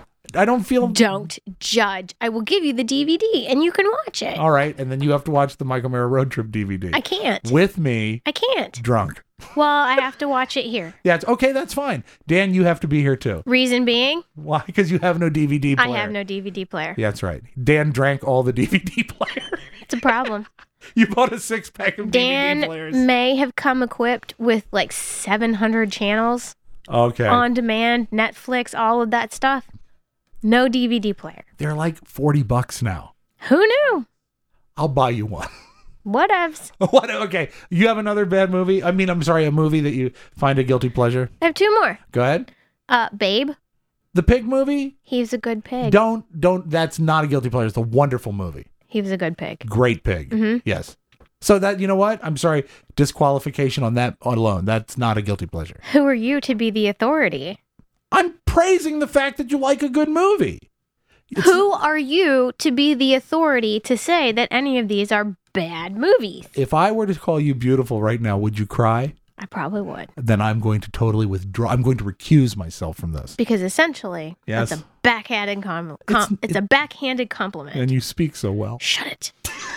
Speaker 1: I don't feel.
Speaker 2: Don't judge. I will give you the D V D and you can watch it.
Speaker 1: All right, and then you have to watch the Michael Mara Road Trip D V D
Speaker 2: I can't.
Speaker 1: with me,
Speaker 2: I can't.
Speaker 1: drunk.
Speaker 2: Well, I have to watch it here.
Speaker 1: Yeah, it's okay. That's fine. Dan, you have to be here too.
Speaker 2: Reason being,
Speaker 1: Why? Because you have no D V D player.
Speaker 2: I have no D V D player.
Speaker 1: Yeah, that's right. Dan drank all the D V D player.
Speaker 2: It's a problem.
Speaker 1: You bought a six pack of
Speaker 2: Dan
Speaker 1: D V D players.
Speaker 2: may have come equipped with like seven hundred channels
Speaker 1: Okay.
Speaker 2: on demand, Netflix, all of that stuff. No D V D player.
Speaker 1: They're like forty bucks now.
Speaker 2: Who knew?
Speaker 1: I'll buy you one.
Speaker 2: Whatevs.
Speaker 1: What? Okay. You have another bad movie? I mean, I'm sorry, a movie that you find a guilty pleasure?
Speaker 2: I have two more.
Speaker 1: Go ahead.
Speaker 2: Uh, Babe.
Speaker 1: The Pig movie?
Speaker 2: He was a good pig.
Speaker 1: Don't, don't, that's not a guilty pleasure. It's a wonderful movie.
Speaker 2: He was a good pig.
Speaker 1: Great pig.
Speaker 2: Mm-hmm.
Speaker 1: Yes. So that, you know what? I'm sorry. Disqualification on that alone. That's not a guilty pleasure.
Speaker 2: Who are you to be the authority?
Speaker 1: I'm praising the fact that you like a good movie. It's-
Speaker 2: Who are you to be the authority to say that any of these are bad movies?
Speaker 1: If I were to call you beautiful right now, would you cry?
Speaker 2: I probably would.
Speaker 1: Then I'm going to totally withdraw. I'm going to recuse myself from this.
Speaker 2: Because essentially,
Speaker 1: Yes.
Speaker 2: that's a backhanded com- com-
Speaker 1: It's-
Speaker 2: it's, a backhanded compliment.
Speaker 1: And you speak so well.
Speaker 2: Shut it.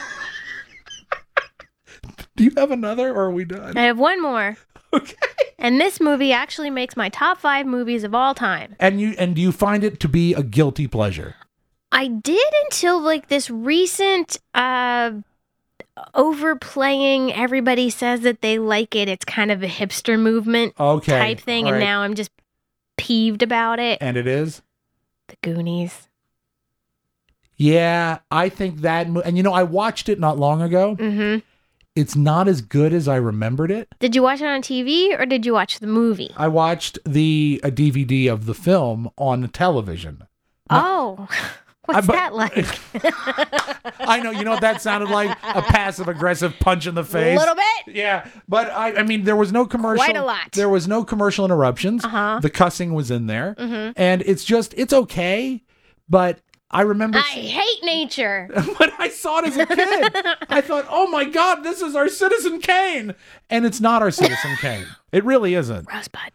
Speaker 1: Do you have another or are we done?
Speaker 2: I have one more.
Speaker 1: Okay.
Speaker 2: And this movie actually makes my top five movies of all time.
Speaker 1: And you and do you find it to be a guilty pleasure?
Speaker 2: I did until like this recent uh overplaying, everybody says that they like it. It's kind of a hipster movement
Speaker 1: Okay.
Speaker 2: type thing,
Speaker 1: all
Speaker 2: and
Speaker 1: right.
Speaker 2: now I'm just peeved about it.
Speaker 1: And it is?
Speaker 2: The Goonies.
Speaker 1: Yeah, I think that mo- and you know, I watched it not long ago.
Speaker 2: Mm-hmm.
Speaker 1: It's not as good as I remembered it.
Speaker 2: Did you watch it on T V or did you watch the movie?
Speaker 1: I watched the a D V D of the film on television.
Speaker 2: Oh, what's
Speaker 1: I- but-
Speaker 2: that like?
Speaker 1: I know, you know what that sounded like? A passive aggressive punch in the
Speaker 2: A
Speaker 1: face.
Speaker 2: little bit.
Speaker 1: Yeah, but I, I mean, there was no commercial.
Speaker 2: Quite a lot.
Speaker 1: There was no commercial interruptions.
Speaker 2: Uh-huh.
Speaker 1: The cussing was in there,
Speaker 2: Mhm.
Speaker 1: and it's just it's okay. But I remember
Speaker 2: I hate nature.
Speaker 1: when I saw it as a kid, I thought, "Oh my God, this is our Citizen Kane," and it's not our Citizen Kane. It really isn't.
Speaker 2: Rosebud.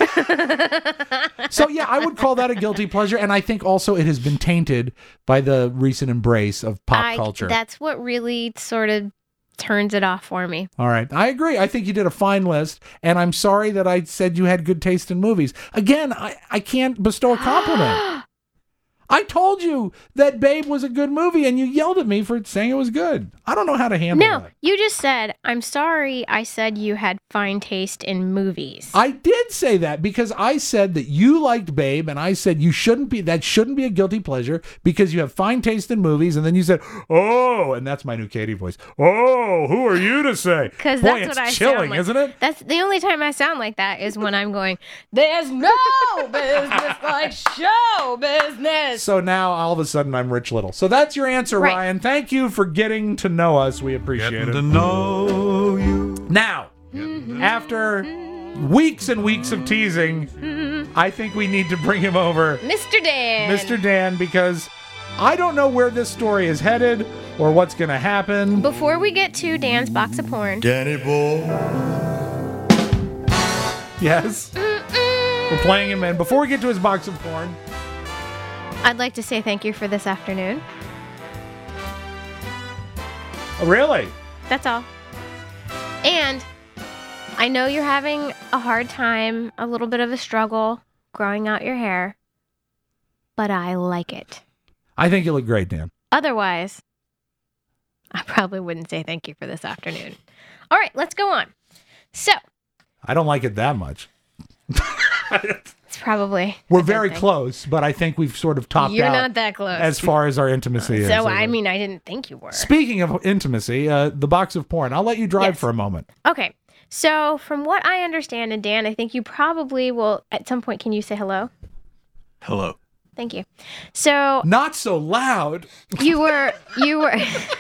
Speaker 1: So yeah, I would call that a guilty pleasure, and I think also it has been tainted by the recent embrace of pop
Speaker 2: I-
Speaker 1: culture.
Speaker 2: That's what really sort of turns it off for me.
Speaker 1: All right. I agree. I think you did a fine list, and I'm sorry that I said you had good taste in movies. Again, I, I can't bestow a compliment. I told you that Babe was a good movie, and you yelled at me for saying it was good. I don't know how to handle
Speaker 2: No,
Speaker 1: that.
Speaker 2: you just said, I'm sorry I said you had fine taste in movies.
Speaker 1: I did say that because I said that you liked Babe, and I said you shouldn't be, that shouldn't be a guilty pleasure because you have fine taste in movies, and then you said, oh, and that's my new Katie voice. Oh, who are you to say?
Speaker 2: Because
Speaker 1: Boy,
Speaker 2: that's
Speaker 1: it's
Speaker 2: what I
Speaker 1: chilling,
Speaker 2: sound like.
Speaker 1: isn't it?
Speaker 2: That's the only time I sound like that is when I'm going, there's no business like show business.
Speaker 1: So now all of a sudden I'm Rich Little. So that's your answer,
Speaker 2: Right.
Speaker 1: Ryan. Thank you for getting to know us. We appreciate
Speaker 5: Getting
Speaker 1: it.
Speaker 5: to know you.
Speaker 1: Now, after weeks and weeks of teasing, I think we need to bring him over,
Speaker 2: Mister Dan.
Speaker 1: Mister Dan, because I don't know where this story is headed or what's going to happen.
Speaker 2: Before we get to Dan's box of porn,
Speaker 5: Danny boy.
Speaker 1: Yes. We're playing him in. Before we get to his box of porn,
Speaker 2: I'd like to say thank you for this afternoon.
Speaker 1: oh, really?
Speaker 2: That's all. And I know you're having a hard time, a little bit of a struggle growing out your hair, but I like it.
Speaker 1: I think you look great, Dan.
Speaker 2: Otherwise, I probably wouldn't say thank you for this afternoon. All right, let's go on. So,
Speaker 1: I don't like it that much.
Speaker 2: it's probably
Speaker 1: We're
Speaker 2: a good
Speaker 1: very
Speaker 2: thing.
Speaker 1: close, but I think we've sort of topped
Speaker 2: You're
Speaker 1: out
Speaker 2: not that close.
Speaker 1: as far as our intimacy is.
Speaker 2: so, I mean, I didn't think you were.
Speaker 1: Speaking of intimacy, uh, the box of porn. I'll let you drive
Speaker 2: Yes.
Speaker 1: for a moment.
Speaker 2: Okay. So, from what I understand, and Dan, I think you probably will, at some point, can you say hello?
Speaker 6: Hello.
Speaker 2: Thank you. So,
Speaker 1: Not so loud.
Speaker 2: you were, you were,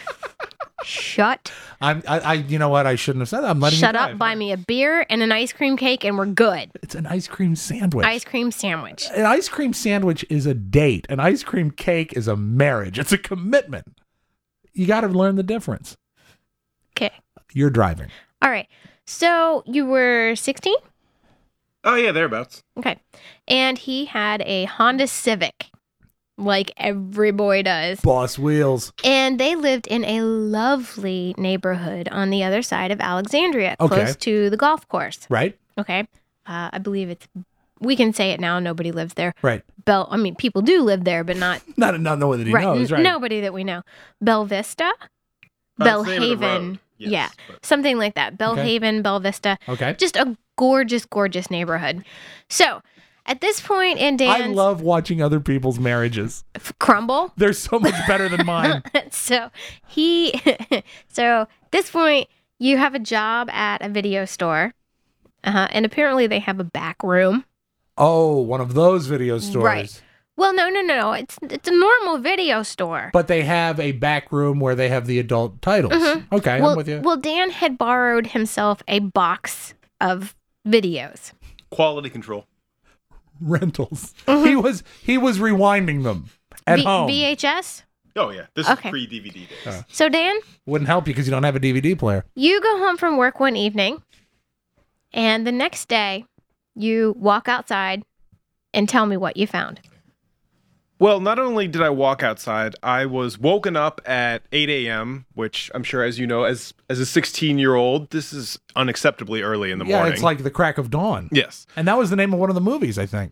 Speaker 2: shut,
Speaker 1: I'm. I, I. You know what? I shouldn't have said that. I'm letting
Speaker 2: shut
Speaker 1: you
Speaker 2: up,
Speaker 1: drive.
Speaker 2: buy me a beer and an ice cream cake, and we're good.
Speaker 1: It's an ice cream sandwich.
Speaker 2: Ice cream sandwich.
Speaker 1: An ice cream sandwich is a date. An ice cream cake is a marriage. It's a commitment. You got to learn the difference.
Speaker 2: Okay.
Speaker 1: You're driving.
Speaker 2: All right. So, you were sixteen?
Speaker 6: Oh, yeah, thereabouts.
Speaker 2: Okay. And he had a Honda Civic, like every boy does.
Speaker 1: Boss wheels.
Speaker 2: And they lived in a lovely neighborhood on the other side of Alexandria,
Speaker 1: Okay.
Speaker 2: close to the golf course.
Speaker 1: Right.
Speaker 2: Okay. Uh, I believe it's, we can say it now, nobody lives there.
Speaker 1: Right.
Speaker 2: Bell, I mean, people do live there, but not,
Speaker 1: Not not know that he
Speaker 2: right,
Speaker 1: knows.
Speaker 2: n-
Speaker 1: Right.
Speaker 2: nobody that we know. Bell Vista?
Speaker 6: Uh,
Speaker 2: Bell
Speaker 6: it's the name of the
Speaker 2: Haven.
Speaker 6: road, yes,
Speaker 2: yeah.
Speaker 6: but-
Speaker 2: Something like that. Bell
Speaker 1: Okay.
Speaker 2: Haven, Bell Vista.
Speaker 1: Okay.
Speaker 2: Just a gorgeous, gorgeous neighborhood. So, at this point in
Speaker 1: I
Speaker 2: Dan's
Speaker 1: love watching other people's marriages.
Speaker 2: f- crumble,
Speaker 1: They're so much better than mine.
Speaker 2: so he, so this point, you have a job at a video store, uh-huh, and apparently they have a back room.
Speaker 1: Oh, one of those video stores.
Speaker 2: Right. Well, no, no, no, no. It's it's a normal video store.
Speaker 1: But they have a back room where they have the adult titles. Okay,
Speaker 2: well,
Speaker 1: I'm with you.
Speaker 2: well, Dan had borrowed himself a box of videos.
Speaker 6: Quality control.
Speaker 1: Rentals. He was he was rewinding them at
Speaker 2: V-
Speaker 1: home.
Speaker 2: V H S.
Speaker 6: Oh, yeah. This
Speaker 2: Okay.
Speaker 6: is pre-D V D days.
Speaker 2: So, Dan,
Speaker 1: Wouldn't help you because you don't have a D V D player.
Speaker 2: you go home from work one evening, and the next day, you walk outside and tell me what you found.
Speaker 6: Well, not only did I walk outside, I was woken up at eight a.m., which I'm sure, as you know, as as a sixteen-year-old, this is unacceptably early in the
Speaker 1: Yeah,
Speaker 6: morning.
Speaker 1: it's like the crack of dawn.
Speaker 6: Yes.
Speaker 1: And that was the name of one of the movies, I think.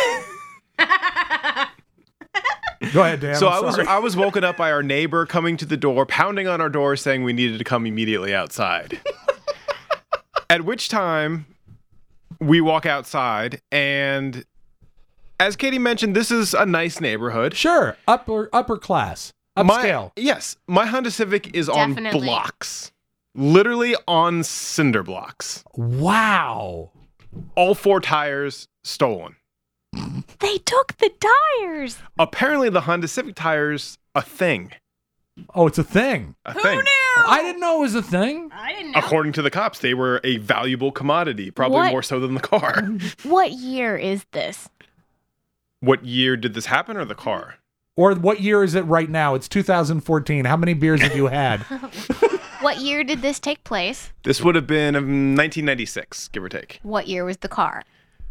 Speaker 1: Go ahead, Dan.
Speaker 6: So
Speaker 1: I'm
Speaker 6: I was
Speaker 1: sorry.
Speaker 6: I was woken up by our neighbor coming to the door, pounding on our door, saying we needed to come immediately outside. At which time, we walk outside, and as Katie mentioned, this is a nice neighborhood.
Speaker 1: Sure, upper upper class,
Speaker 6: My-
Speaker 1: upscale.
Speaker 6: yes, my Honda Civic is
Speaker 2: Definitely.
Speaker 6: on blocks, literally on cinder blocks.
Speaker 1: Wow.
Speaker 6: All four tires stolen.
Speaker 2: They took the tires.
Speaker 6: Apparently, the Honda Civic tires a thing.
Speaker 1: Oh, it's a thing.
Speaker 6: A thing.
Speaker 1: I didn't know it was a thing.
Speaker 2: I didn't know.
Speaker 6: According to the cops, they were a valuable commodity, probably
Speaker 2: What?
Speaker 6: more so than the car.
Speaker 2: What year is this?
Speaker 6: What year did this happen, or the car?
Speaker 1: Or what year is it right now? It's two thousand fourteen. How many beers have you had?
Speaker 2: What year did this take place?
Speaker 6: This would have been um, nineteen ninety-six, give or take.
Speaker 2: What year was the car?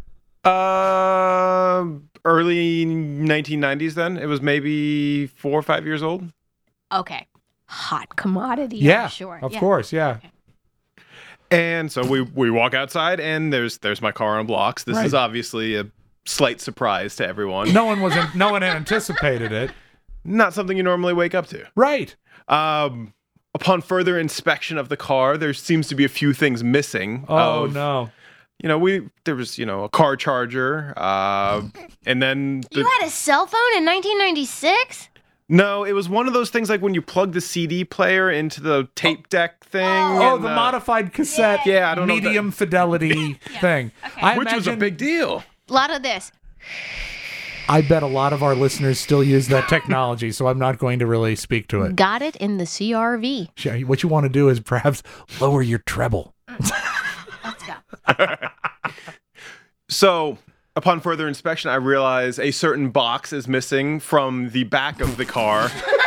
Speaker 6: Uh, early nineteen nineties. Then it was maybe four or five years old.
Speaker 2: Okay. hot commodity.
Speaker 1: Yeah,
Speaker 2: I'm sure.
Speaker 1: of
Speaker 2: Yeah.
Speaker 1: course, yeah.
Speaker 6: And so we we walk outside, and there's there's my car on blocks. This
Speaker 1: Right.
Speaker 6: is obviously a slight surprise to everyone.
Speaker 1: No one was, in, no one anticipated it.
Speaker 6: Not something you normally wake up to.
Speaker 1: Right.
Speaker 6: Um, upon further inspection of the car, there seems to be a few things missing.
Speaker 1: Oh
Speaker 6: of,
Speaker 1: no.
Speaker 6: You know, we there was you know a car charger, uh, and then the,
Speaker 2: You had a cell phone in nineteen ninety-six?
Speaker 6: no, it was one of those things like when you plug the C D player into the tape deck thing.
Speaker 1: Oh,
Speaker 6: and
Speaker 1: the modified cassette,
Speaker 6: Yeah, I don't know what that-
Speaker 1: medium fidelity thing. I
Speaker 6: which was a
Speaker 1: imagine-
Speaker 6: big deal.
Speaker 2: A lot of this.
Speaker 1: I bet a lot of our listeners still use that technology, so I'm not going to really speak to it.
Speaker 2: Got it in the C R V.
Speaker 1: Sure, what you want to do is perhaps lower your treble.
Speaker 2: Let's go.
Speaker 6: So, upon further inspection, I realize a certain box is missing from the back of the car,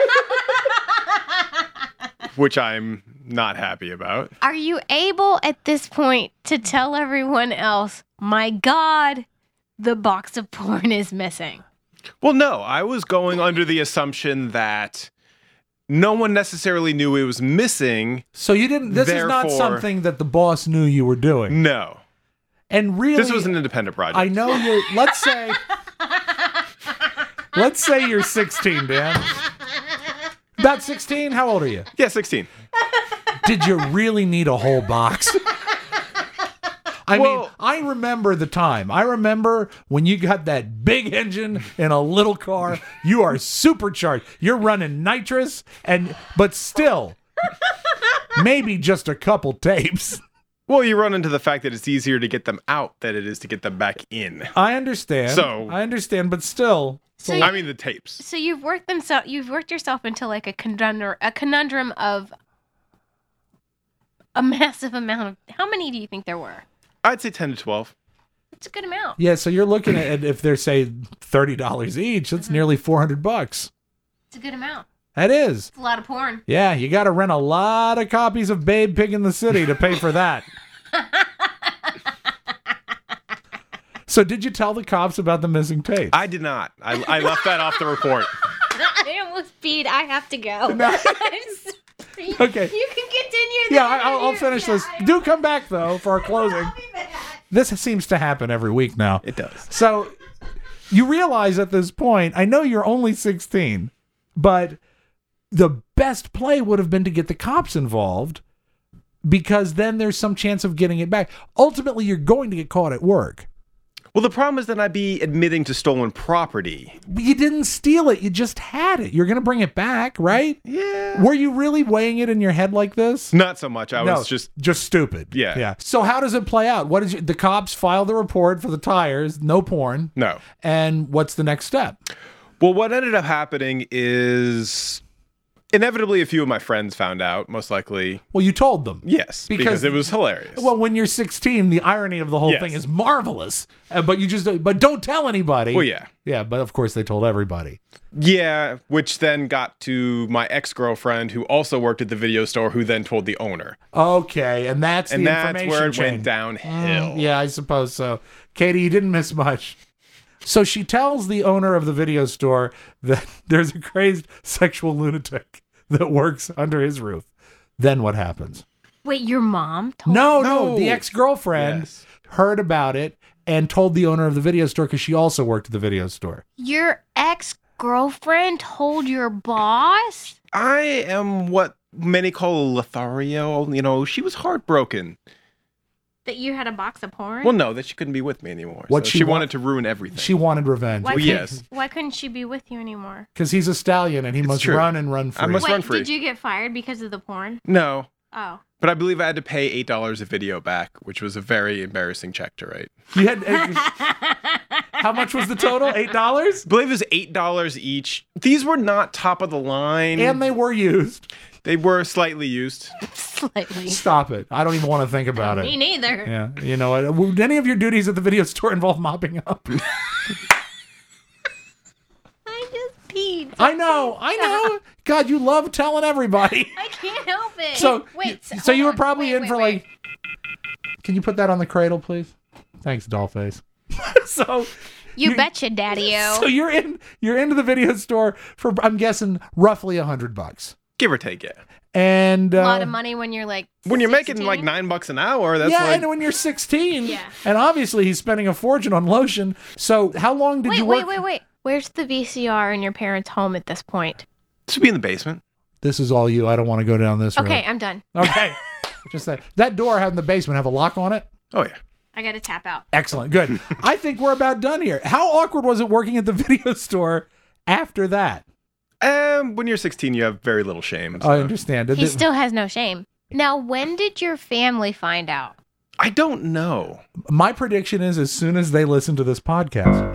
Speaker 6: which I'm not happy about.
Speaker 2: Are you able at this point to tell everyone else, my God, the box of porn is missing?
Speaker 6: Well, no, I was going under the assumption that no one necessarily knew it was missing.
Speaker 1: So you didn't. This is not
Speaker 6: Therefore-
Speaker 1: something that the boss knew you were doing.
Speaker 6: No.
Speaker 1: And really,
Speaker 6: This was an independent project.
Speaker 1: I know you're. Let's say. Let's say you're sixteen, Dan. About sixteen. How old are you?
Speaker 6: Yeah, sixteen.
Speaker 1: Did you really need a whole box? I mean,
Speaker 6: Well-
Speaker 1: I remember the time. I remember when you got that big engine in a little car. You are supercharged. You're running nitrous, and but still, maybe just a couple tapes.
Speaker 6: Well, you run into the fact that it's easier to get them out than it is to get them back in.
Speaker 1: I understand.
Speaker 6: So-
Speaker 1: I understand, but still,
Speaker 2: So
Speaker 6: I mean, the tapes.
Speaker 2: So you've worked them so you've worked yourself into like a conundrum a conundrum of a massive amount of how many do you think there were?
Speaker 6: I'd say ten to twelve.
Speaker 2: It's a good amount.
Speaker 1: yeah. So you're looking at if they're say thirty dollars each. That's nearly four hundred bucks.
Speaker 2: It's a good amount.
Speaker 1: That is.
Speaker 2: It's a lot of porn.
Speaker 1: Yeah, you got to rent a lot of copies of Babe Pig in the City to pay for that. So did you tell the cops about the missing tapes?
Speaker 6: I did not. I, I left that off the report.
Speaker 2: I almost peed. I have to go. You-
Speaker 1: Okay.
Speaker 2: You can continue.
Speaker 1: Yeah,
Speaker 2: the
Speaker 1: I, I'll, I'll
Speaker 2: interview.
Speaker 1: finish
Speaker 2: Yeah,
Speaker 1: this.
Speaker 2: I-
Speaker 1: Do come back, though, for our closing.
Speaker 2: I'll be back.
Speaker 1: This seems to happen every week now.
Speaker 6: It does.
Speaker 1: So you realize at this point, I know you're only sixteen, but the best play would have been to get the cops involved because then there's some chance of getting it back. Ultimately, you're going to get caught at work.
Speaker 6: Well, the problem is that I'd be admitting to stolen property.
Speaker 1: But you didn't steal it. You just had it. You're going to bring it back, right?
Speaker 6: Yeah.
Speaker 1: Were you really weighing it in your head like this?
Speaker 6: Not so much. I
Speaker 1: no,
Speaker 6: was just.
Speaker 1: just stupid.
Speaker 6: Yeah.
Speaker 1: Yeah. So how does it play out? What is you, the cops file the report for the tires, no porn.
Speaker 6: No.
Speaker 1: And what's the next step?
Speaker 6: Well, what ended up happening is inevitably a few of my friends found out, most likely.
Speaker 1: Well, you told them.
Speaker 6: Yes, because,
Speaker 1: Because-
Speaker 6: it was hilarious.
Speaker 1: Well, when you're sixteen, the irony of the whole
Speaker 6: Yes.
Speaker 1: thing is marvelous. Uh, but you just but don't tell anybody.
Speaker 6: Well, yeah.
Speaker 1: Yeah, but of course they told everybody.
Speaker 6: Yeah, which then got to my ex-girlfriend who also worked at the video store, who then told the owner.
Speaker 1: Okay, and that's
Speaker 6: And
Speaker 1: the
Speaker 6: that's
Speaker 1: information
Speaker 6: where it
Speaker 1: chain.
Speaker 6: went downhill.
Speaker 1: Yeah, I suppose so. Katie, you didn't miss much. So she tells the owner of the video store that there's a crazed sexual lunatic that works under his roof. Then what happens?
Speaker 2: Wait, your mom told
Speaker 1: No, no,
Speaker 6: No.
Speaker 1: the ex-girlfriend
Speaker 6: Yes.
Speaker 1: heard about it and told the owner of the video store because she also worked at the video store.
Speaker 2: your ex-girlfriend told your boss?
Speaker 6: I am what many call a Lothario. You know, she was heartbroken.
Speaker 2: That you had a box of porn?
Speaker 6: Well, no, that she couldn't be with me anymore.
Speaker 1: What
Speaker 6: So
Speaker 1: she
Speaker 6: she
Speaker 1: wa-
Speaker 6: wanted to ruin everything.
Speaker 1: She wanted revenge.
Speaker 2: Why
Speaker 6: Well,
Speaker 2: couldn't-
Speaker 6: yes.
Speaker 2: Why couldn't she be with you anymore?
Speaker 1: Because he's a stallion and he must
Speaker 6: true.
Speaker 1: run and run free.
Speaker 6: I must-
Speaker 2: Wait,
Speaker 6: run free.
Speaker 2: did you get fired because of the porn?
Speaker 6: No,
Speaker 2: Oh.
Speaker 6: but I believe I had to pay eight dollars a video back, which was a very embarrassing check to write.
Speaker 1: You had, how much was the total? Eight dollars?
Speaker 6: I believe it was eight dollars each. These were not top of the line.
Speaker 1: And they were used.
Speaker 6: They were slightly used.
Speaker 2: Slightly.
Speaker 1: Stop it. I don't even want to think about
Speaker 2: Me
Speaker 1: it.
Speaker 2: neither.
Speaker 1: Yeah, you know what? Would any of your duties at the video store involve mopping up?
Speaker 2: I just peed.
Speaker 1: I know, I know. God, you love telling everybody.
Speaker 2: I can't help it.
Speaker 1: So,
Speaker 2: wait.
Speaker 1: so
Speaker 2: hold
Speaker 1: you were
Speaker 2: on.
Speaker 1: probably
Speaker 2: Wait,
Speaker 1: in
Speaker 2: wait,
Speaker 1: for
Speaker 2: wait.
Speaker 1: like. Can you put that on the cradle, please? Thanks, Dollface. so,
Speaker 2: You
Speaker 1: you-
Speaker 2: betcha, Daddy-o.
Speaker 1: so you're in. You're into the video store for I'm guessing roughly a hundred bucks.
Speaker 6: Give or take, yeah.
Speaker 1: And uh,
Speaker 2: A lot of money when you're like
Speaker 6: When you're making
Speaker 2: sixteen.
Speaker 6: like nine bucks an hour, that's
Speaker 1: yeah,
Speaker 6: like
Speaker 1: and when you're sixteen,
Speaker 2: Yeah.
Speaker 1: and obviously he's spending a fortune on lotion. So how long did
Speaker 2: Wait,
Speaker 1: you work?
Speaker 2: wait, wait, wait. Where's the V C R in your parents' home at this point?
Speaker 6: this would be in the basement.
Speaker 1: This is all you. I don't want to go down this road.
Speaker 2: Okay, I'm done.
Speaker 1: Okay. Just that. That door out in the basement have a lock on it?
Speaker 6: Oh yeah.
Speaker 2: I got to tap out.
Speaker 1: Excellent. Good. I think we're about done here. How awkward was it working at the video store after that?
Speaker 6: Um, when you're sixteen, you have very little shame. so-
Speaker 1: I understand.
Speaker 2: He
Speaker 1: Did-
Speaker 2: still has no shame. Now, when did your family find out?
Speaker 6: I don't know.
Speaker 1: My prediction is as soon as they listen to this podcast.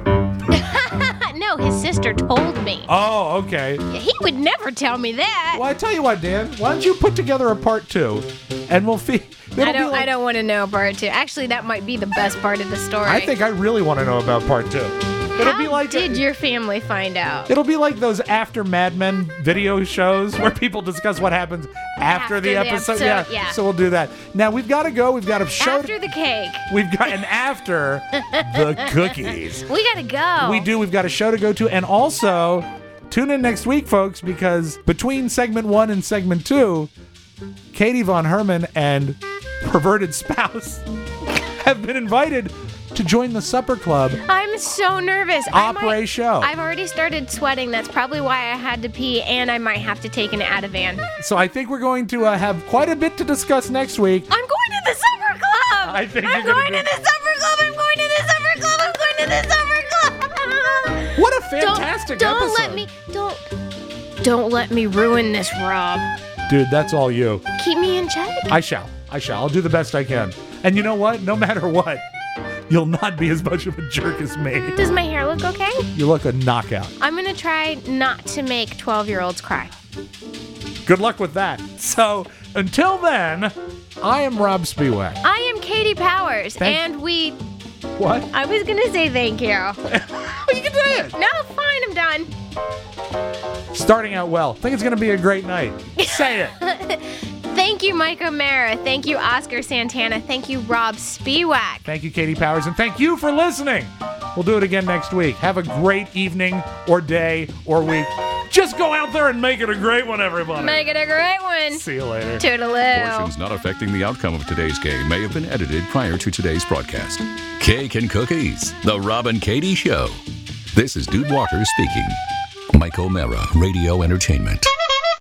Speaker 2: No, his sister told me.
Speaker 1: Oh, okay.
Speaker 2: He would never tell me that.
Speaker 1: Well, I tell you what, Dan. Why don't you put together a part two, and we'll feed.
Speaker 2: I don't. I don't want to know part two. Actually, that might be the best part of the story.
Speaker 1: I think I really want to know about part two. It'll
Speaker 2: How
Speaker 1: be like
Speaker 2: did your family find out?
Speaker 1: It'll be like those after Mad Men video shows where people discuss what happens after,
Speaker 2: After
Speaker 1: the,
Speaker 2: the
Speaker 1: episode.
Speaker 2: episode,
Speaker 1: Yeah.
Speaker 2: yeah.
Speaker 1: So we'll do that. Now we've got to go. We've got a show.
Speaker 2: After the cake,
Speaker 1: We've got an after the cookies.
Speaker 2: we gotta go.
Speaker 1: We do. We've got a show to go to, and also tune in next week, folks, because between segment one and segment two, Katie Von Herman and perverted spouse have been invited to join the supper club
Speaker 2: I'm so nervous. I
Speaker 1: opera
Speaker 2: might-
Speaker 1: show.
Speaker 2: I've already started sweating. That's probably why I had to pee, and I might have to take an Ativan.
Speaker 1: So I think we're going to uh, have quite a bit to discuss next week.
Speaker 2: I'm going to the supper club.
Speaker 1: I think
Speaker 2: I'm
Speaker 1: you're gonna
Speaker 2: going
Speaker 1: do-
Speaker 2: to the supper club. I'm going to the supper club. I'm going to the supper club.
Speaker 1: What a fantastic
Speaker 2: don't, don't
Speaker 1: episode.
Speaker 2: let me. Don't. Don't let me ruin this, Rob.
Speaker 1: Dude, that's all you.
Speaker 2: Keep me in check.
Speaker 1: I shall. I shall. I'll do the best I can. And you know what? No matter what, you'll not be as much of a jerk as me.
Speaker 2: Does my hair look okay?
Speaker 1: You look a knockout.
Speaker 2: I'm gonna try not to make twelve-year-olds cry.
Speaker 1: Good luck with that. So until then, I am Rob Spiewak.
Speaker 2: I am Katie Powers,
Speaker 1: Thank-
Speaker 2: and we.
Speaker 1: What?
Speaker 2: I was gonna say thank you.
Speaker 1: Oh, you can say it.
Speaker 2: No, fine, I'm done.
Speaker 1: Starting out well. Think it's going to be a great night. Say it.
Speaker 2: Thank you, Mike O'Mara. Thank you, Oscar Santana. Thank you, Rob Spiewak.
Speaker 1: Thank you, Katie Powers. And thank you for listening. We'll do it again next week. Have a great evening or day or week. Just go out there and make it a great one, everybody.
Speaker 2: Make it a great one.
Speaker 1: See you later.
Speaker 2: Toodaloo.
Speaker 3: Portions not affecting the outcome of today's game may have been edited prior to today's broadcast. Cake and Cookies, The Rob and Katie Show. This is Dude Walker speaking. Mike O'Mara, Radio Entertainment.